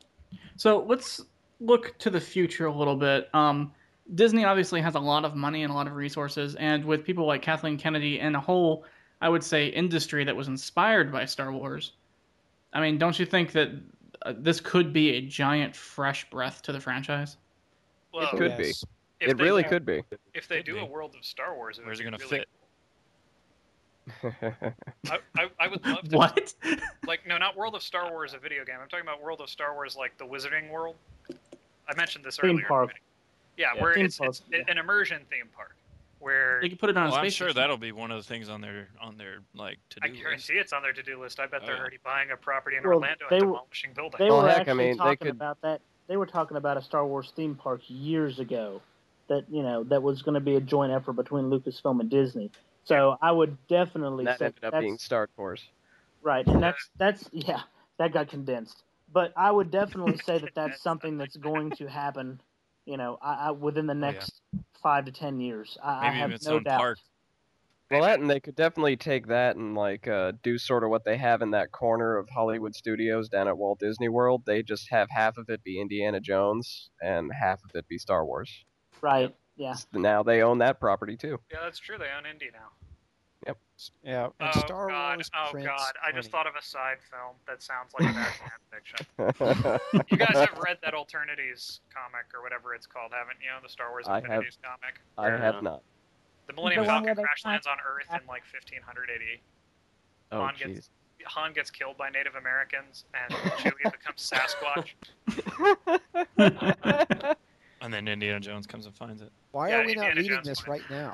So let's look to the future a little bit. Um, Disney obviously has a lot of money and a lot of resources, and with people like Kathleen Kennedy and a whole, I would say, industry that was inspired by Star Wars. I mean, don't you think that uh, this could be a giant fresh breath to the franchise? well, It could be. Yes. if It they really do- could be. If they Could do be. a World of Star Wars, it would Where's it be going to really, fit? I, I, I would love to. What? Like, no, not World of Star Wars, a video game. I'm talking about World of Star Wars, like the Wizarding World. I mentioned this Theme earlier. park. Yeah, Yeah. where Theme it's, it's park, yeah. an immersion theme park where They could put it on Well, a I'm space sure station. that'll be one of the things on their on their like to I do list. guarantee it's on their to-do list. I bet Oh, they're yeah. already buying a property in Well, Orlando they and were- demolishing buildings. They Well, were heck, I actually mean, they talking could- about that. They were talking about a Star Wars theme park years ago. That you know that was going to be a joint effort between Lucasfilm and Disney. So I would definitely that say ended up that's being Star Wars. right, and that's that's yeah, that got condensed. But I would definitely say that that's something that's going to happen. You know, I, I, within the Oh, yeah. next five to ten years. I, I Maybe have even its no own doubt. park. Well, that, and they could definitely take that and like uh, do sort of what they have in that corner of Hollywood Studios down at Walt Disney World. They just have half of it be Indiana Jones and half of it be Star Wars. Right. Yeah. Now they own that property too. Yeah, that's true. They own Indy now. Yep. Yeah. And Oh Star God! Wars Oh prints God! I just money. thought of a side film that sounds like a bad fan fiction. You guys have read that Alternities comic or whatever it's called, haven't you? The Star Wars I have. Infinities comic. I have not. The Millennium The one where Falcon they crash find- lands on Earth in like fifteen hundred A D. Oh, Han jeez. gets Han gets killed by Native Americans, and Chewie becomes Sasquatch. And then Indiana Jones comes and finds it. Why Yeah, are we not Indiana reading Jones this won right now?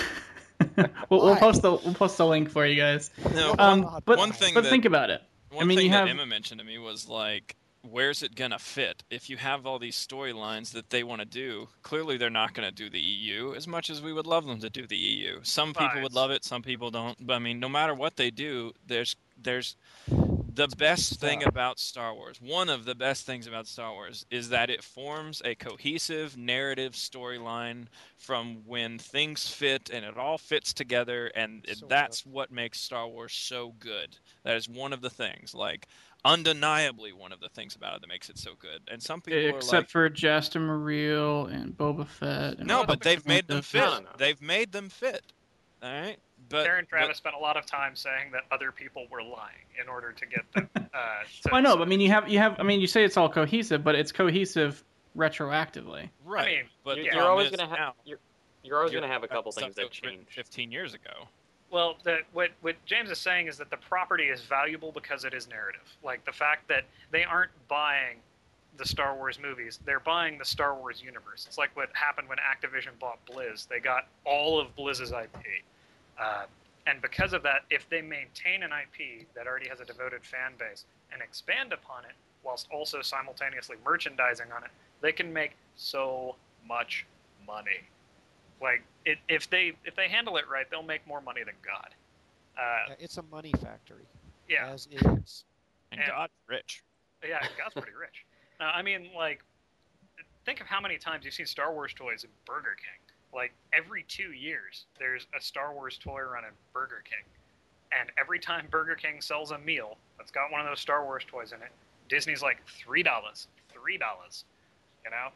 we'll, we'll Why? post the we'll post the link for you guys. No, Um, one- but one thing but that- think about it. One I mean, thing you that have Emma mentioned to me was like, where's it gonna fit? If you have all these storylines that they want to do, clearly they're not gonna do the E U as much as we would love them to do the E U. Some people Right. would love it, some people don't. But I mean, no matter what they do, there's there's the best thing about Star Wars. One of the best things about Star Wars is that it forms a cohesive narrative storyline from when things fit and it all fits together, and it- So that's what makes Star Wars so good. That is one of the things, like undeniably one of the things about it that makes it so good. And some people are except like, for Jaster Mareel and Boba Fett. And no, all but that they've stuff made them like fit. that. No, no. They've made them fit. All right, but Darren but- Travis spent a lot of time saying that other people were lying in order to get them. Uh, to, Well, I know, but I mean, you have you have. I mean, you say it's all cohesive, but it's cohesive retroactively. right. I mean, but You- the you're problem always is gonna have now, you're, you're always you're- gonna have a couple stuff things that that was written change. fifteen years ago. Well, the, what what James is saying is that the property is valuable because it is narrative. Like the fact that they aren't buying the Star Wars movies, they're buying the Star Wars universe. It's like what happened when Activision bought Blizz. They got all of Blizz's I P. Uh, and because of that, if they maintain an I P that already has a devoted fan base and expand upon it, whilst also simultaneously merchandising on it, they can make so much money. Like it, if they if they handle it right, they'll make more money than God. Uh, Yeah, it's a money factory. yeah, As is. And And- God's rich. yeah, God's pretty rich. Now, I mean, like, think of how many times you've seen Star Wars toys in Burger King. Like every two years, there's a Star Wars toy run in Burger King, and every time Burger King sells a meal that's got one of those Star Wars toys in it, Disney's like three dollars, three dollars. You know.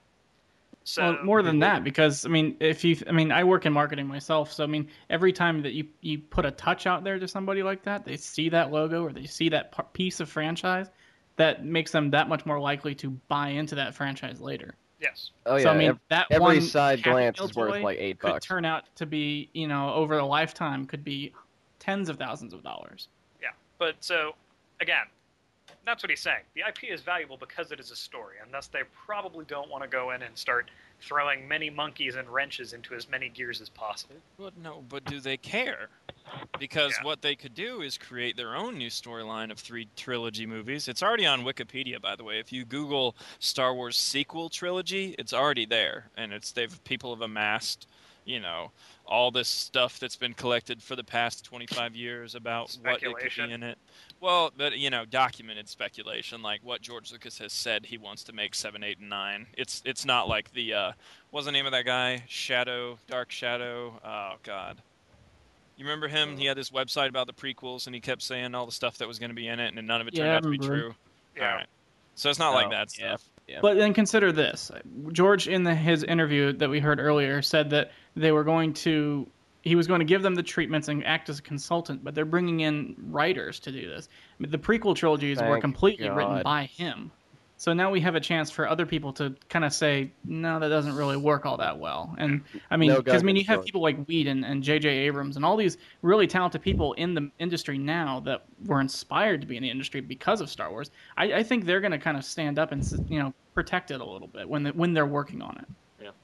So Well, more than that, because I mean, if you, I mean, I work in marketing myself, so I mean, every time that you you put a touch out there to somebody like that, they see that logo or they see that p- piece of franchise, that makes them that much more likely to buy into that franchise later. yes, Oh yeah. so I mean, ev- that every one side Happy glance Meal is worth toy like eight could bucks. turn out to be, you know, over a lifetime, could be tens of thousands of dollars. yeah. But so again, that's what he's saying. The I P is valuable because it is a story, and thus they probably don't want to go in and start throwing many monkeys and wrenches into as many gears as possible. But no, but do they care? Because Yeah. what they could do is create their own new storyline of three trilogy movies. It's already on Wikipedia, by the way. If you Google Star Wars sequel trilogy, it's already there, and it's they've people have amassed, you know, all this stuff that's been collected for the past twenty-five years about what it could Speculation. be in it. Well, but you know, documented speculation, like what George Lucas has said he wants to make seven, eight, and nine. It's it's not like the uh, what's the name of that guy? Shadow, Dark Shadow. Oh God. You remember him? He had this website about the prequels, and he kept saying all the stuff that was going to be in it, and none of it turned Yeah, I out to be remember. true. Yeah. All right. So it's not like Oh, that yeah. stuff. Yeah. But then consider this: George, in the, his interview that we heard earlier, said that they were going to, he was going to give them the treatments and act as a consultant, but they're bringing in writers to do this. I mean, the prequel trilogies were Thank completely written God. by him, so now we have a chance for other people to kind of say, no, that doesn't really work all that well. And I mean, No because I mean, you guidance, have George. people like Whedon and J J Abrams and all these really talented people in the industry now that were inspired to be in the industry because of Star Wars. I, I think they're going to kind of stand up and s- you know protect it a little bit when they, when they're working on it.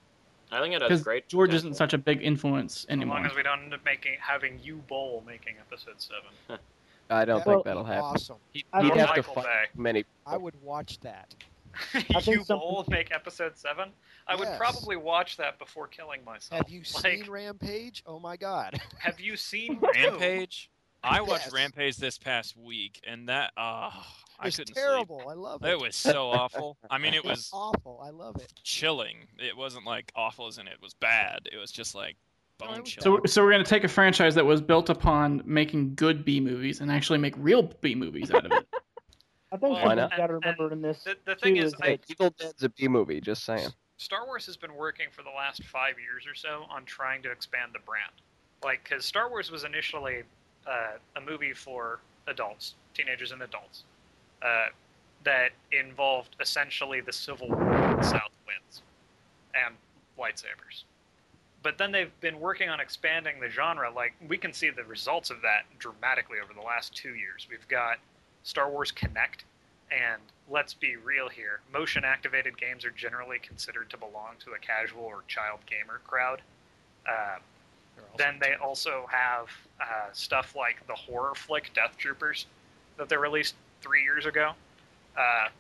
I think it has Because great. George potential. isn't such a big influence As anymore. long as we don't end up making having you Bowl making episode seven. I don't That think would that'll be happen. Awesome. He, I He'd think- have to Michael fight Bay. many. I would watch that. I think you something- Bowl make episode seven. I would Yes. probably watch that before killing myself. Have you like, seen Rampage? Oh my God. Have you seen Rampage. I watched Yes. Rampage this past week, and that oh, I It's couldn't terrible. I love sleep. it. It was so awful. I mean, it It's was awful. I love it. chilling. It wasn't like awful as in it was bad. It was just like Bone So, so we're going to take a franchise that was built upon making good B movies and actually make real B movies out of it. I think Well, Why something not? you got to remember in this The, the thing too is, is I, that Evil Dead's a B movie. Just saying. Star Wars has been working for the last five years or so on trying to expand the brand. Like, because Star Wars was initially uh, a movie for adults, teenagers and adults, uh, that involved essentially the Civil War and South Winds and lightsabers. But then they've been working on expanding the genre. Like, we can see the results of that dramatically over the last two years. We've got Star Wars Connect, and let's be real here, motion-activated games are generally considered to belong to a casual or child gamer crowd. Uh, then they also have uh, stuff like the horror flick Death Troopers that they released three years ago. Uh,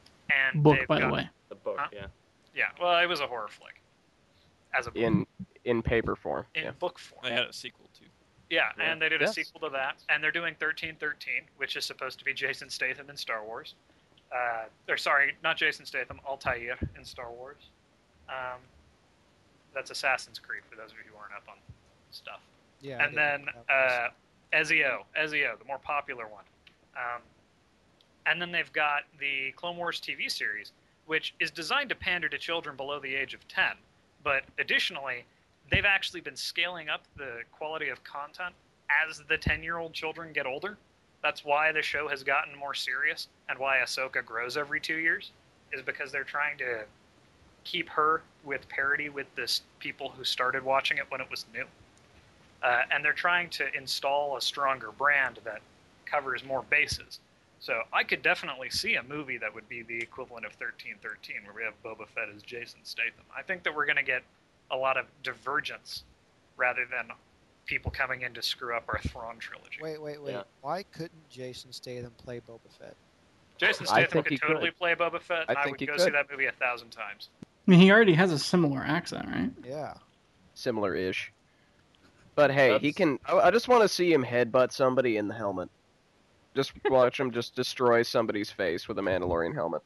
and Book, they've by got, the way. The book, Huh? yeah. Yeah, well, it was a horror flick. As a book. In in paper form. In yeah. book form. They had a sequel too. Yeah, Yeah. and they did Yes. a sequel to that, and they're doing thirteen thirteen, which is supposed to be Jason Statham in Star Wars. Uh, or sorry, not Jason Statham, Altair in Star Wars. Um, that's Assassin's Creed for those of you who aren't up on stuff. Yeah. I and didn't then know that uh, Ezio, Ezio, the more popular one. Um, and then they've got the Clone Wars T V series, which is designed to pander to children below the age of ten. But additionally, they've actually been scaling up the quality of content as the ten-year-old children get older. That's why the show has gotten more serious and why Ahsoka grows every two years, is because they're trying to keep her with parity with the s- people who started watching it when it was new. Uh, and they're trying to install a stronger brand that covers more bases. So I could definitely see a movie that would be the equivalent of thirteen thirteen, where we have Boba Fett as Jason Statham. I think that we're going to get a lot of divergence rather than people coming in to screw up our Thrawn trilogy. Wait, wait, wait. Yeah. Why couldn't Jason Statham play Boba Fett? Jason I Statham think could he totally could. play Boba Fett, I and I, think would he go could. see that movie a thousand times. I mean, he already has a similar accent, right? Yeah. Similar-ish. But hey, he That's- can. I, I just want to see him headbutt somebody in the helmet. Just watch him just destroy somebody's face with a Mandalorian helmet.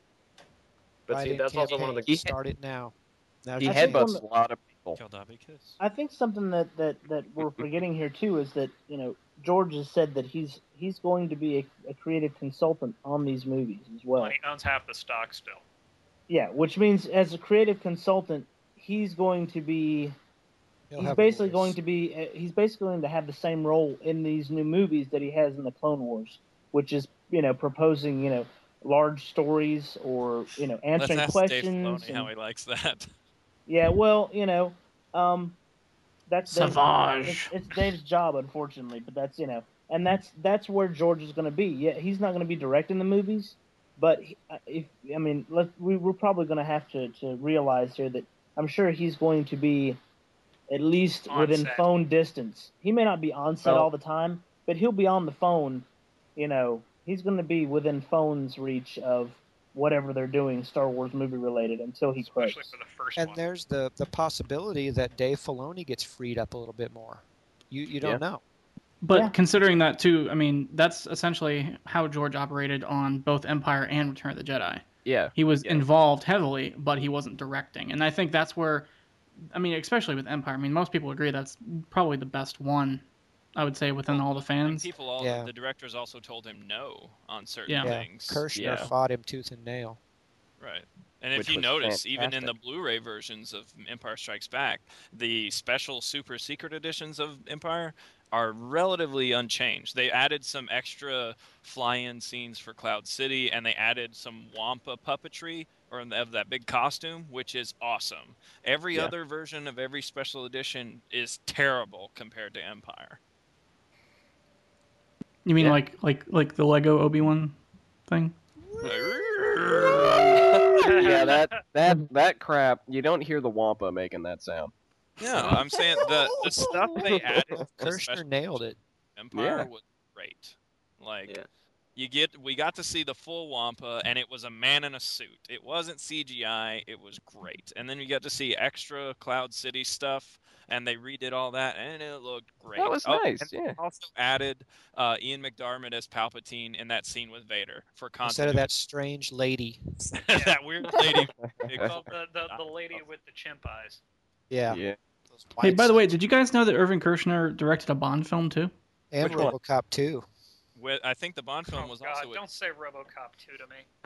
But see, that's also one of the. He- Start it now. Now He I think headbutts one- a lot of people. Kill Dobby Kiss. I think something that, that, that we're forgetting here too is that you know George has said that he's he's going to be a, a creative consultant on these movies as well. Well, he owns half the stock still. Yeah, which means as a creative consultant, he's going to be He'll he's have a basically voice. going to be uh, he's basically going to have the same role in these new movies that he has in the Clone Wars, which is you know proposing you know large stories or you know answering Let's ask questions. Dave Filoni how and- he likes that. yeah, well, you know, um, that's Dave's- Savage. It's, it's Dave's job, unfortunately, but that's you know, and that's that's where George is going to be. Yeah, he's not going to be directing the movies, but he, uh, if I mean, let we we're probably going to have to to realize here that I'm sure he's going to be at least On within set. phone distance. He may not be on set Well- all the time, but he'll be on the phone. You know, he's going to be within phone's reach of whatever they're doing Star Wars movie related until he Especially quits. for the first And one. there's the, the possibility that Dave Filoni gets freed up a little bit more. You you don't Yeah. know. But Yeah. considering that too, I mean, that's essentially how George operated on both Empire and Return of the Jedi. Yeah. He was Yeah. involved heavily, but he wasn't directing. And I think that's where, I mean, especially with Empire, I mean, most people agree that's probably the best one, I would say, within all the And fans. people, all Yeah. the directors also told him no on certain Yeah. Yeah. things. Kirshner Yeah. fought him tooth and nail. Right. And if Which you was notice, even in the fantastic. Blu-ray versions of Empire Strikes Back, the special super secret editions of Empire are relatively unchanged. They added some extra fly-in scenes for Cloud City, and they added some Wampa puppetry or of that big costume, which is awesome. Every Yeah. other version of every special edition is terrible compared to Empire. You mean Yeah. like like like the Lego Obi-Wan thing? Yeah, that that that crap. You don't hear the Wampa making that sound. No, I'm saying the, the stuff they added. to the Kirshner special nailed it. Empire Yeah. was great. Like Yeah. you get, we got to see the full Wampa, and it was a man in a suit. It wasn't C G I. It was great. And then you got to see extra Cloud City stuff, and they redid all that, and it looked great. That was Oh, nice, and they yeah. Also added uh, Ian McDiarmid as Palpatine in that scene with Vader for Instead of continuity. that strange lady. that weird lady. Well, the, the, the lady with the chimp eyes. Yeah. Yeah. Hey, by the way, did you guys know that Irvin Kershner directed a Bond film too? And Which one? RoboCop two. With, I think the Bond film Oh, was God, also. With, don't say RoboCop two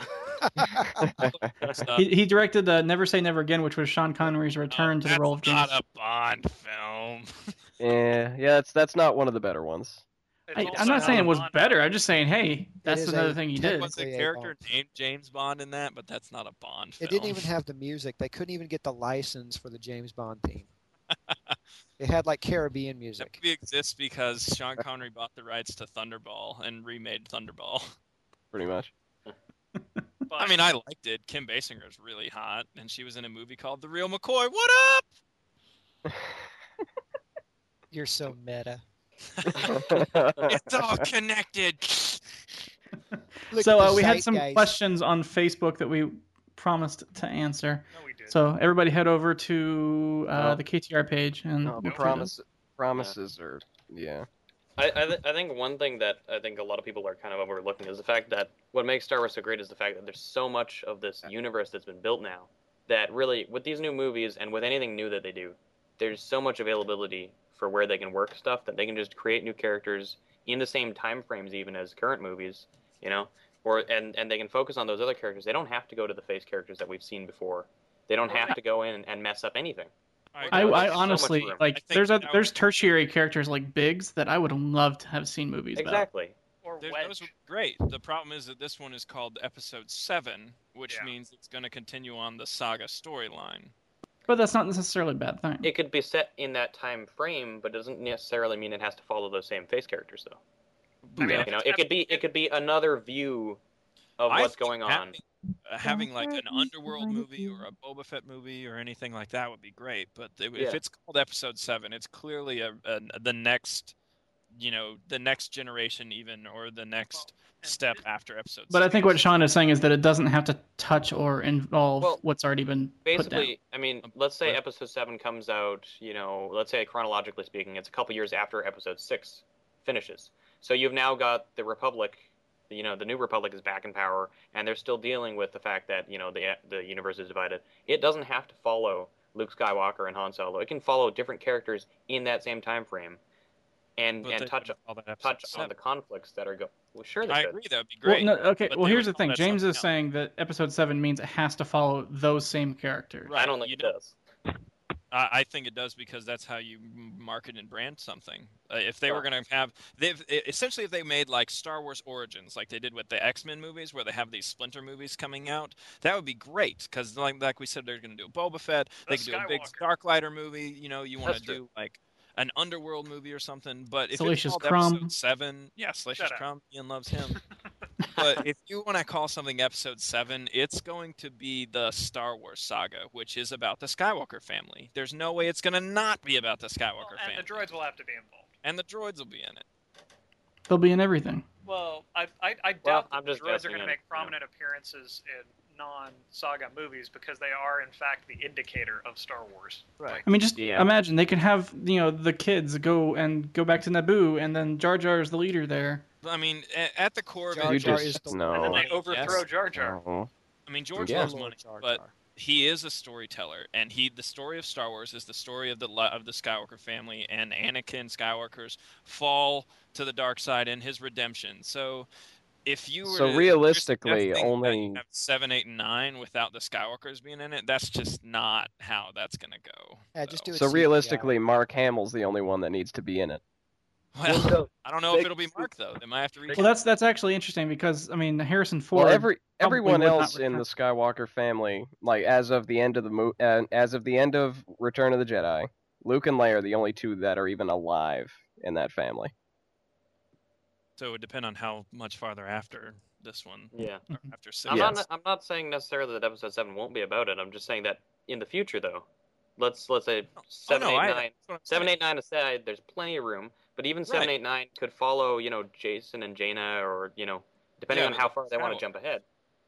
to me. that's, uh, He, he directed uh, Never Say Never Again, which was Sean Connery's return to the that's role of James. not a Bond film. Yeah, yeah, that's that's not one of the better ones. I, I'm not saying it was better. I'm just saying, hey, that's is another a thing he There did. was a Technically a character Bond. named James Bond in that, but that's not a Bond film. It didn't even have the music. They couldn't even get the license for the James Bond theme. It had like Caribbean That music. movie exists because Sean Connery bought the rights to Thunderball and remade Thunderball. Pretty much. I mean, I liked it. Kim Basinger's really hot, and she was in a movie called The Real McCoy. What up? You're so meta. It's all connected. Look So at the uh, we had site, some guys. questions on Facebook that we promised to answer. No, we did. So everybody head over to uh, No. the K T R page and No, look through promise, promises are yeah. I I, th- I think one thing that I think a lot of people are kind of overlooking is the fact that what makes Star Wars so great is the fact that there's so much of this universe that's been built now that really, with these new movies and with anything new that they do, there's so much availability for where they can work stuff that they can just create new characters in the same time frames even as current movies, you know, or and and they can focus on those other characters. They don't have to go to the face characters that we've seen before. They don't have to go in and mess up anything. I, You know, I there's so much honestly room. like. I think There's a that there's would- tertiary characters like Biggs that I would love to have seen movies about. Exactly. Or There- Wedge. Those were great. The problem is that this one is called Episode seven, which Yeah. means it's going to continue on the saga storyline. But that's not necessarily a bad thing. It could be set in that time frame, but it doesn't necessarily mean it has to follow those same face characters, though. I mean, Yeah. if You know, it's it could be it could be another view of I what's think going on. having, uh, having like an Underworld movie or a Boba Fett movie or anything like that would be great. But if Yeah. it's called Episode seven, it's clearly a, a the next, you know, the next generation even, or the next step after Episode. But I six. think what Sean is saying is that it doesn't have to touch or involve Well, what's already been put down. Basically, I mean, let's say What? Episode seven comes out, you know, let's say chronologically speaking, it's a couple years after Episode six finishes. So you've now got the Republic, you know, the New Republic is back in power, and they're still dealing with the fact that, you know, the the universe is divided. It doesn't have to follow Luke Skywalker and Han Solo. It can follow different characters in that same time frame, and But and they touch couldn't call that Episode touch on seven. the conflicts that are go. Well, sure they I could. agree, that would be Well, great. no, okay. but Well, they here's would the call thing. that James something is else. saying that Episode seven means it has to follow those same characters. Right. I don't think you it don't- does. I I think it does because that's how you m- market and brand something. Uh, if they were Sure. going to have, they've e- essentially if they made like Star Wars Origins, like they did with the X-Men movies, where they have these Splinter movies coming out, that would be great. Because like like we said, they're going to do a Boba Fett. They The could do a big Skywalker. Darklighter movie. You know, you want to That's true. do like an Underworld movie or something. But if Salacious it's called Crumb. Episode Seven, yeah, Salacious Shut up. Crumb, Ian loves him. But if you want to call something Episode seven, it's going to be the Star Wars saga, which is about the Skywalker family. There's no way it's going to not be about the Skywalker Well, family. and the droids will have to be involved. And the droids will be in it. They'll be in everything. Well, I I, I Well, doubt I'm that just droids are guessing going to in, make you know. prominent appearances in non-saga movies because they are, in fact, the indicator of Star Wars. Right. I mean, just Yeah. imagine they could have you know the kids go and go back to Naboo, and then Jar Jar is the leader there. I mean, a- at the core of Jar it, You Jar just is the no. And then they Yes. overthrow Jar Jar. No. I mean, George Yeah. loves Lord money, Jar but Jar. he is a storyteller, and he the story of Star Wars is the story of the li- of the Skywalker family and Anakin Skywalker's fall to the dark side and his redemption. So, if you were So to, realistically, you're suggesting that only- you have seven, eight, and nine without the Skywalkers being in it, that's just not how that's gonna go. Yeah, just do it So C G I. realistically, Mark Hamill's the only one that needs to be in it. Well, so, I don't know if big- it'll be Mark though. They might have to reach. Well, that's that's actually interesting because I mean Harrison Ford. Well, every probably everyone would not else in return. the Skywalker family, like as of the end of the mo- uh, as of the end of Return of the Jedi, Luke and Leia are the only two that are even alive in that family. So it would depend on how much farther after this one. Yeah. Or after six. I'm Yes. not. I'm not saying necessarily that Episode Seven won't be about it. I'm just saying that in the future, though, let's let's say seven, oh, no, eight, I- nine, that's what I'm seven, saying. eight, nine aside. There's plenty of room. But even seven, Right. eight, nine could follow, you know, Jason and Jaina, or you know, depending Yeah, on but how far they want to Skywalker. jump ahead.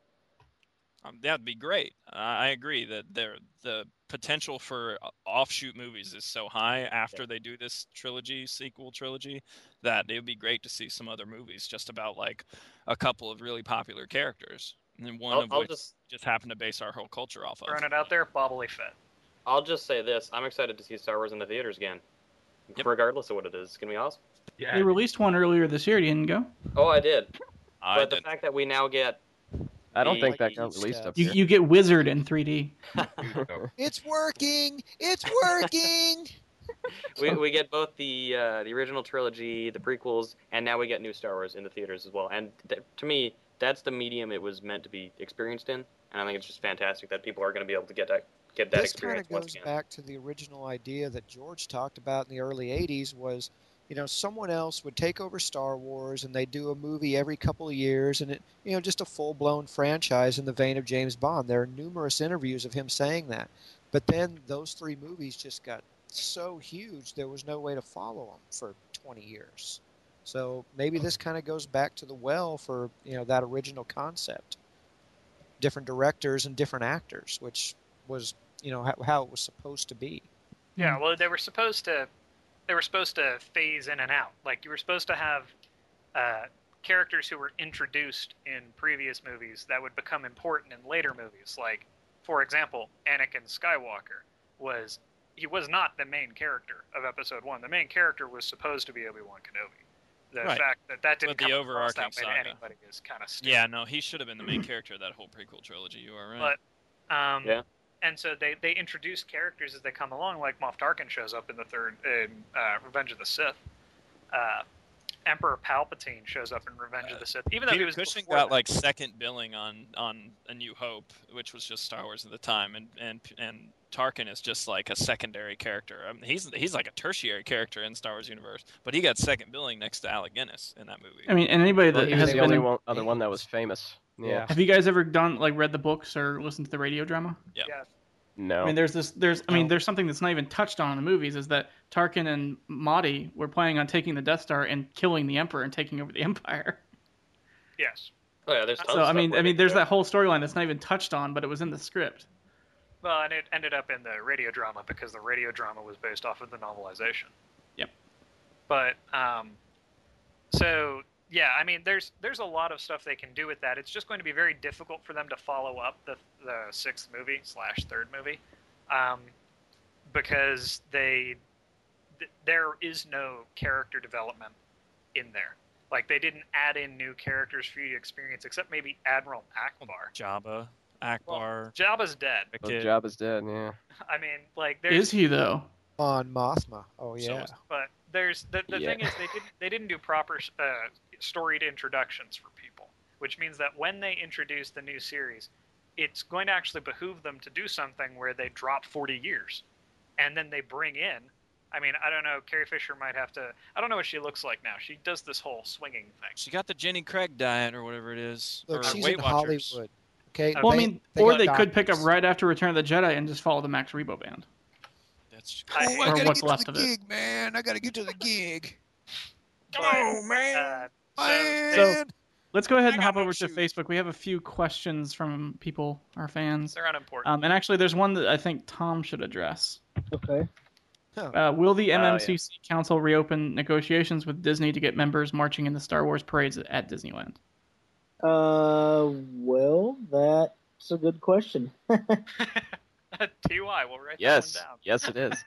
Um, that'd be great. I I agree that there the potential for uh, offshoot movies is so high after they do this trilogy, sequel trilogy, that it would be great to see some other movies just about like a couple of really popular characters, and then one I'll, of I'll which just just happen to base our whole culture off of. Throwing it out there, Bobbly Fett. I'll just say this: I'm excited to see Star Wars in the theaters again, Yep. regardless of what it is. It's gonna be awesome. Yeah. They released one earlier this year. You didn't go? Oh, I did. I but did. the fact that we now get I don't the- think that got released up You here. you get Wizard in three D. It's working. It's working. we we get both the uh, the original trilogy, the prequels, and now we get new Star Wars in the theaters as well. And th- to me, that's the medium it was meant to be experienced in, and I think it's just fantastic that people are going to be able to get that get that This kind experience of once goes again. back to the original idea that George talked about in the early eighties was, you know, someone else would take over Star Wars and they do a movie every couple of years and it, you know, just a full-blown franchise in the vein of James Bond. There are numerous interviews of him saying that. But then those three movies just got so huge there was no way to follow them for twenty years. So maybe this kind of goes back to the well for, you know, that original concept. Different directors and different actors, which was, you know, how, how it was supposed to be. Yeah, well, they were supposed to, they were supposed to phase in and out. Like you were supposed to have uh, characters who were introduced in previous movies that would become important in later movies. Like, for example, Anakin Skywalker was he was not the main character of Episode One. The main character was supposed to be Obi-Wan Kenobi. The Right. fact that that didn't But the come across that overarching way to saga. anybody is kind of stupid. Yeah, no, he should have been the main character of that whole prequel trilogy. You are right. But um, Yeah. and so they, they introduce characters as they come along, like Moff Tarkin shows up in the third in uh, Revenge of the Sith. Uh, Emperor Palpatine shows up in Revenge of the Sith, even though he Peter was Cushing before got that. like second billing on on A New Hope, which was just Star Wars at the time, and and and Tarkin is just like a secondary character. I mean, he's he's like a tertiary character in Star Wars universe, but he got second billing next to Alec Guinness in that movie. I mean, and anybody Well, that he was has the been only in- one, other one that was famous. Yeah. Have you guys ever done like read the books or listened to the radio drama? Yeah. Yes. No. I mean, there's this. There's. I mean, No. there's something that's not even touched on in the movies. Is that Tarkin and Mahdi were planning on taking the Death Star and killing the Emperor and taking over the Empire. Yes. Oh yeah, there's tons So of I stuff mean, where I they mean, there's go. that whole storyline that's not even touched on, but it was in the script. Well, and it ended up in the radio drama because the radio drama was based off of the novelization. Yep. But um, so yeah, I mean, there's there's a lot of stuff they can do with that. It's just going to be very difficult for them to follow up the the sixth movie slash third movie, um, because they th- there is no character development in there. Like they didn't add in new characters for you to experience, except maybe Admiral Akbar. Jabba, Akbar. Jabba's dead. the Well, kid. Jabba's dead, yeah. I mean, like there's Is he though? On Mothma. Oh, So yeah. is- But there's the, the Yeah. thing is they didn't they didn't do proper uh, storied introductions for people, which means that when they introduce the new series, it's going to actually behoove them to do something where they drop forty years, and then they bring in. I mean, I don't know. Carrie Fisher might have to. I don't know what she looks like now. She does this whole swinging thing. She got the Jenny Craig diet or whatever it is. Look, or she's Weight in Watchers. Hollywood. Okay. Well, I They- mean, they or got they could pick up doctors. right after Return of the Jedi and just follow the Max Rebo band. That's I- Oh, I Or gotta what's get left to of the it. gig, man. I gotta get to the gig. But, Oh, man. uh, so Man. So- Let's go ahead I and got hop no over to shoes. Facebook. We have a few questions from people, our fans. they're unimportant. Um, and actually, there's one that I think Tom should address. Okay. Uh, will the Oh, M M C C Council reopen negotiations with Disney to get members marching in the Star Wars parades at Disneyland? Uh, well, that's a good question. T Y will write Yes. that one down. Yes, it is.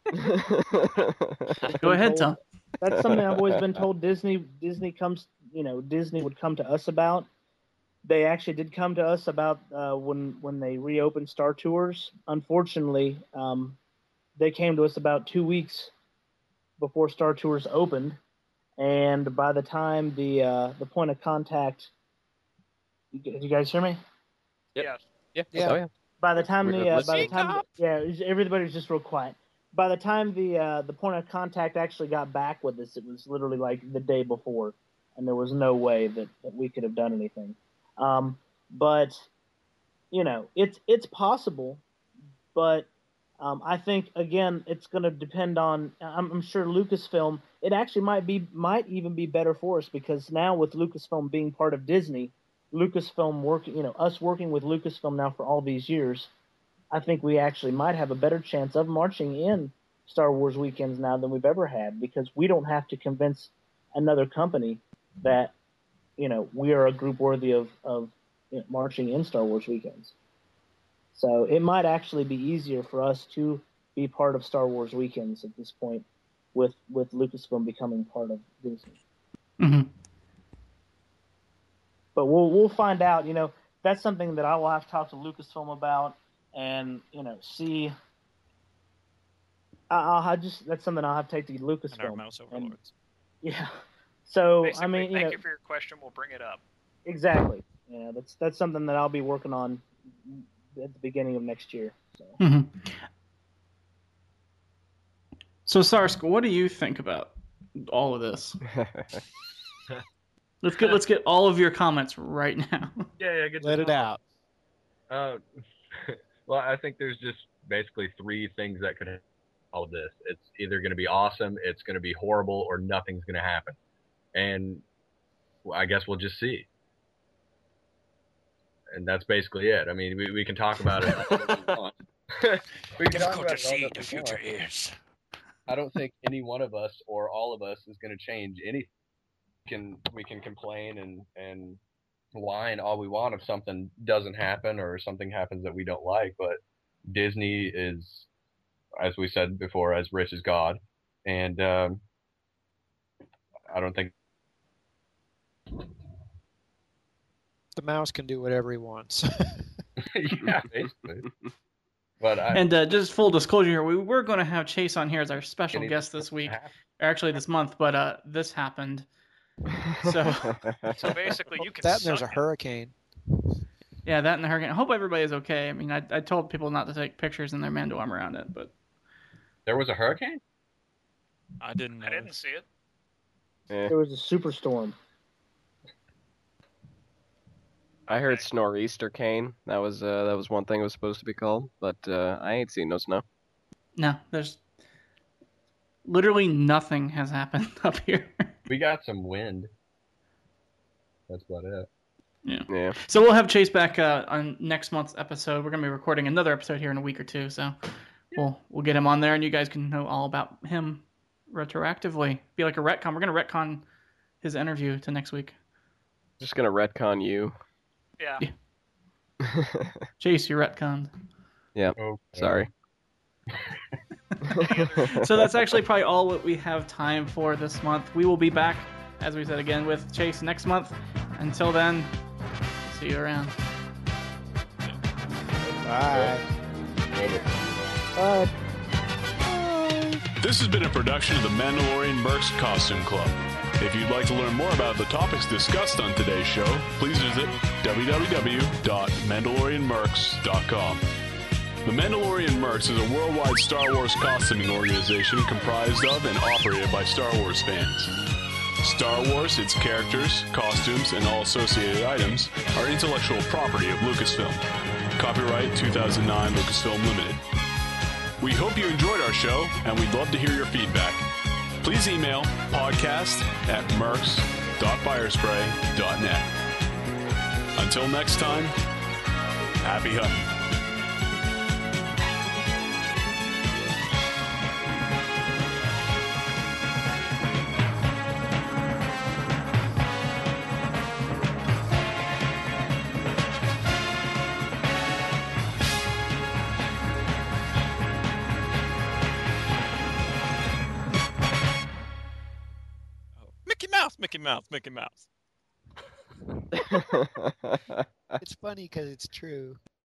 Go ahead, Tom. That's something I've always been told. Disney, Disney comes, you know, Disney would come to us about. They actually did come to us about uh, when when they reopened Star Tours. Unfortunately, um, they came to us about two weeks before Star Tours opened, and by the time the uh, the point of contact, you, g- you guys hear me? Yep. Yes. Yeah. Yeah. Oh, yeah. By the time We're the uh, by the listening. time yeah, it was- everybody was just real quiet. By the time the uh, the point of contact actually got back with us, it was literally like the day before, and there was no way that, that we could have done anything. Um, but you know, it's it's possible, but um, I think again, it's going to depend on. I'm, I'm sure Lucasfilm. It actually might be might even be better for us because now with Lucasfilm being part of Disney, Lucasfilm working, you know, us working with Lucasfilm now for all these years, I think we actually might have a better chance of marching in Star Wars weekends now than we've ever had because we don't have to convince another company that, you know, we are a group worthy of, of you know, marching in Star Wars weekends. So it might actually be easier for us to be part of Star Wars weekends at this point, with with Lucasfilm becoming part of Disney. Mm-hmm. But we'll we'll find out. You know, that's something that I will have to talk to Lucasfilm about, and you know, see. I- I'll have just that's something I'll have to take to Lucasfilm. And our mouse overlords. And, yeah. So Basically, I mean, you thank know, you for your question. We'll bring it up. exactly. Yeah, that's that's something that I'll be working on at the beginning of next year. So. Mm-hmm. So Sarsk, what do you think about all of this? let's get let's get all of your comments right now. Yeah, yeah, get Let it out. Uh, well, I think there's just basically three things that could happen all of this. It's either going to be awesome, it's going to be horrible, or nothing's going to happen. And well, I guess we'll just see. And that's basically it. I mean, we, we can talk about it. we can talk about it all that we want. is. I don't think any one of us or all of us is going to change anything. We can we can complain and and whine all we want if something doesn't happen or something happens that we don't like, but Disney is, as we said before, as rich as God, and um, I don't think The mouse can do whatever he wants. yeah, basically. But I, And uh, just full disclosure here, we were going to have Chase on here as our special guest this week, or actually this month, but uh, this happened. So, So basically, you can. That and there's a suck it. hurricane. yeah, that and the hurricane. I hope everybody is okay. I mean, I, I told people not to take pictures in their Mando arm around it, but there was a hurricane? I didn't know. I didn't see it. Eh. There was a superstorm. I heard Snor'easter Cane. That was uh, that was one thing it was supposed to be called, but uh, I ain't seen no snow. no, there's literally nothing has happened up here. We got some wind. That's about it. Yeah. Yeah. So we'll have Chase back uh, on next month's episode. We're gonna be recording another episode here in a week or two, so we'll we'll get him on there, and you guys can know all about him retroactively. Be like a retcon. We're gonna retcon his interview to next week. Just gonna retcon you. Yeah. Yeah. Chase, you're retconned. Yeah. Okay. Sorry. So that's actually probably all what we have time for this month. We will be back, as we said again, with Chase next month. Until then, see you around. Bye. Uh, This has been a production of the Mandalorian Mercs Costume Club. If you'd like to learn more about the topics discussed on today's show, please visit w w w dot mandalorian mercs dot com. The Mandalorian Mercs is a worldwide Star Wars costuming organization comprised of and operated by Star Wars fans. Star Wars, its characters, costumes, and all associated items are intellectual property of Lucasfilm. Copyright two thousand nine Lucasfilm Limited. We hope you enjoyed our show, and we'd love to hear your feedback. Please email podcast at mercs dot firespray dot net. Until next time, happy hunting. Mickey Mouse, Mickey Mouse, Mickey Mouse. It's funny because it's true.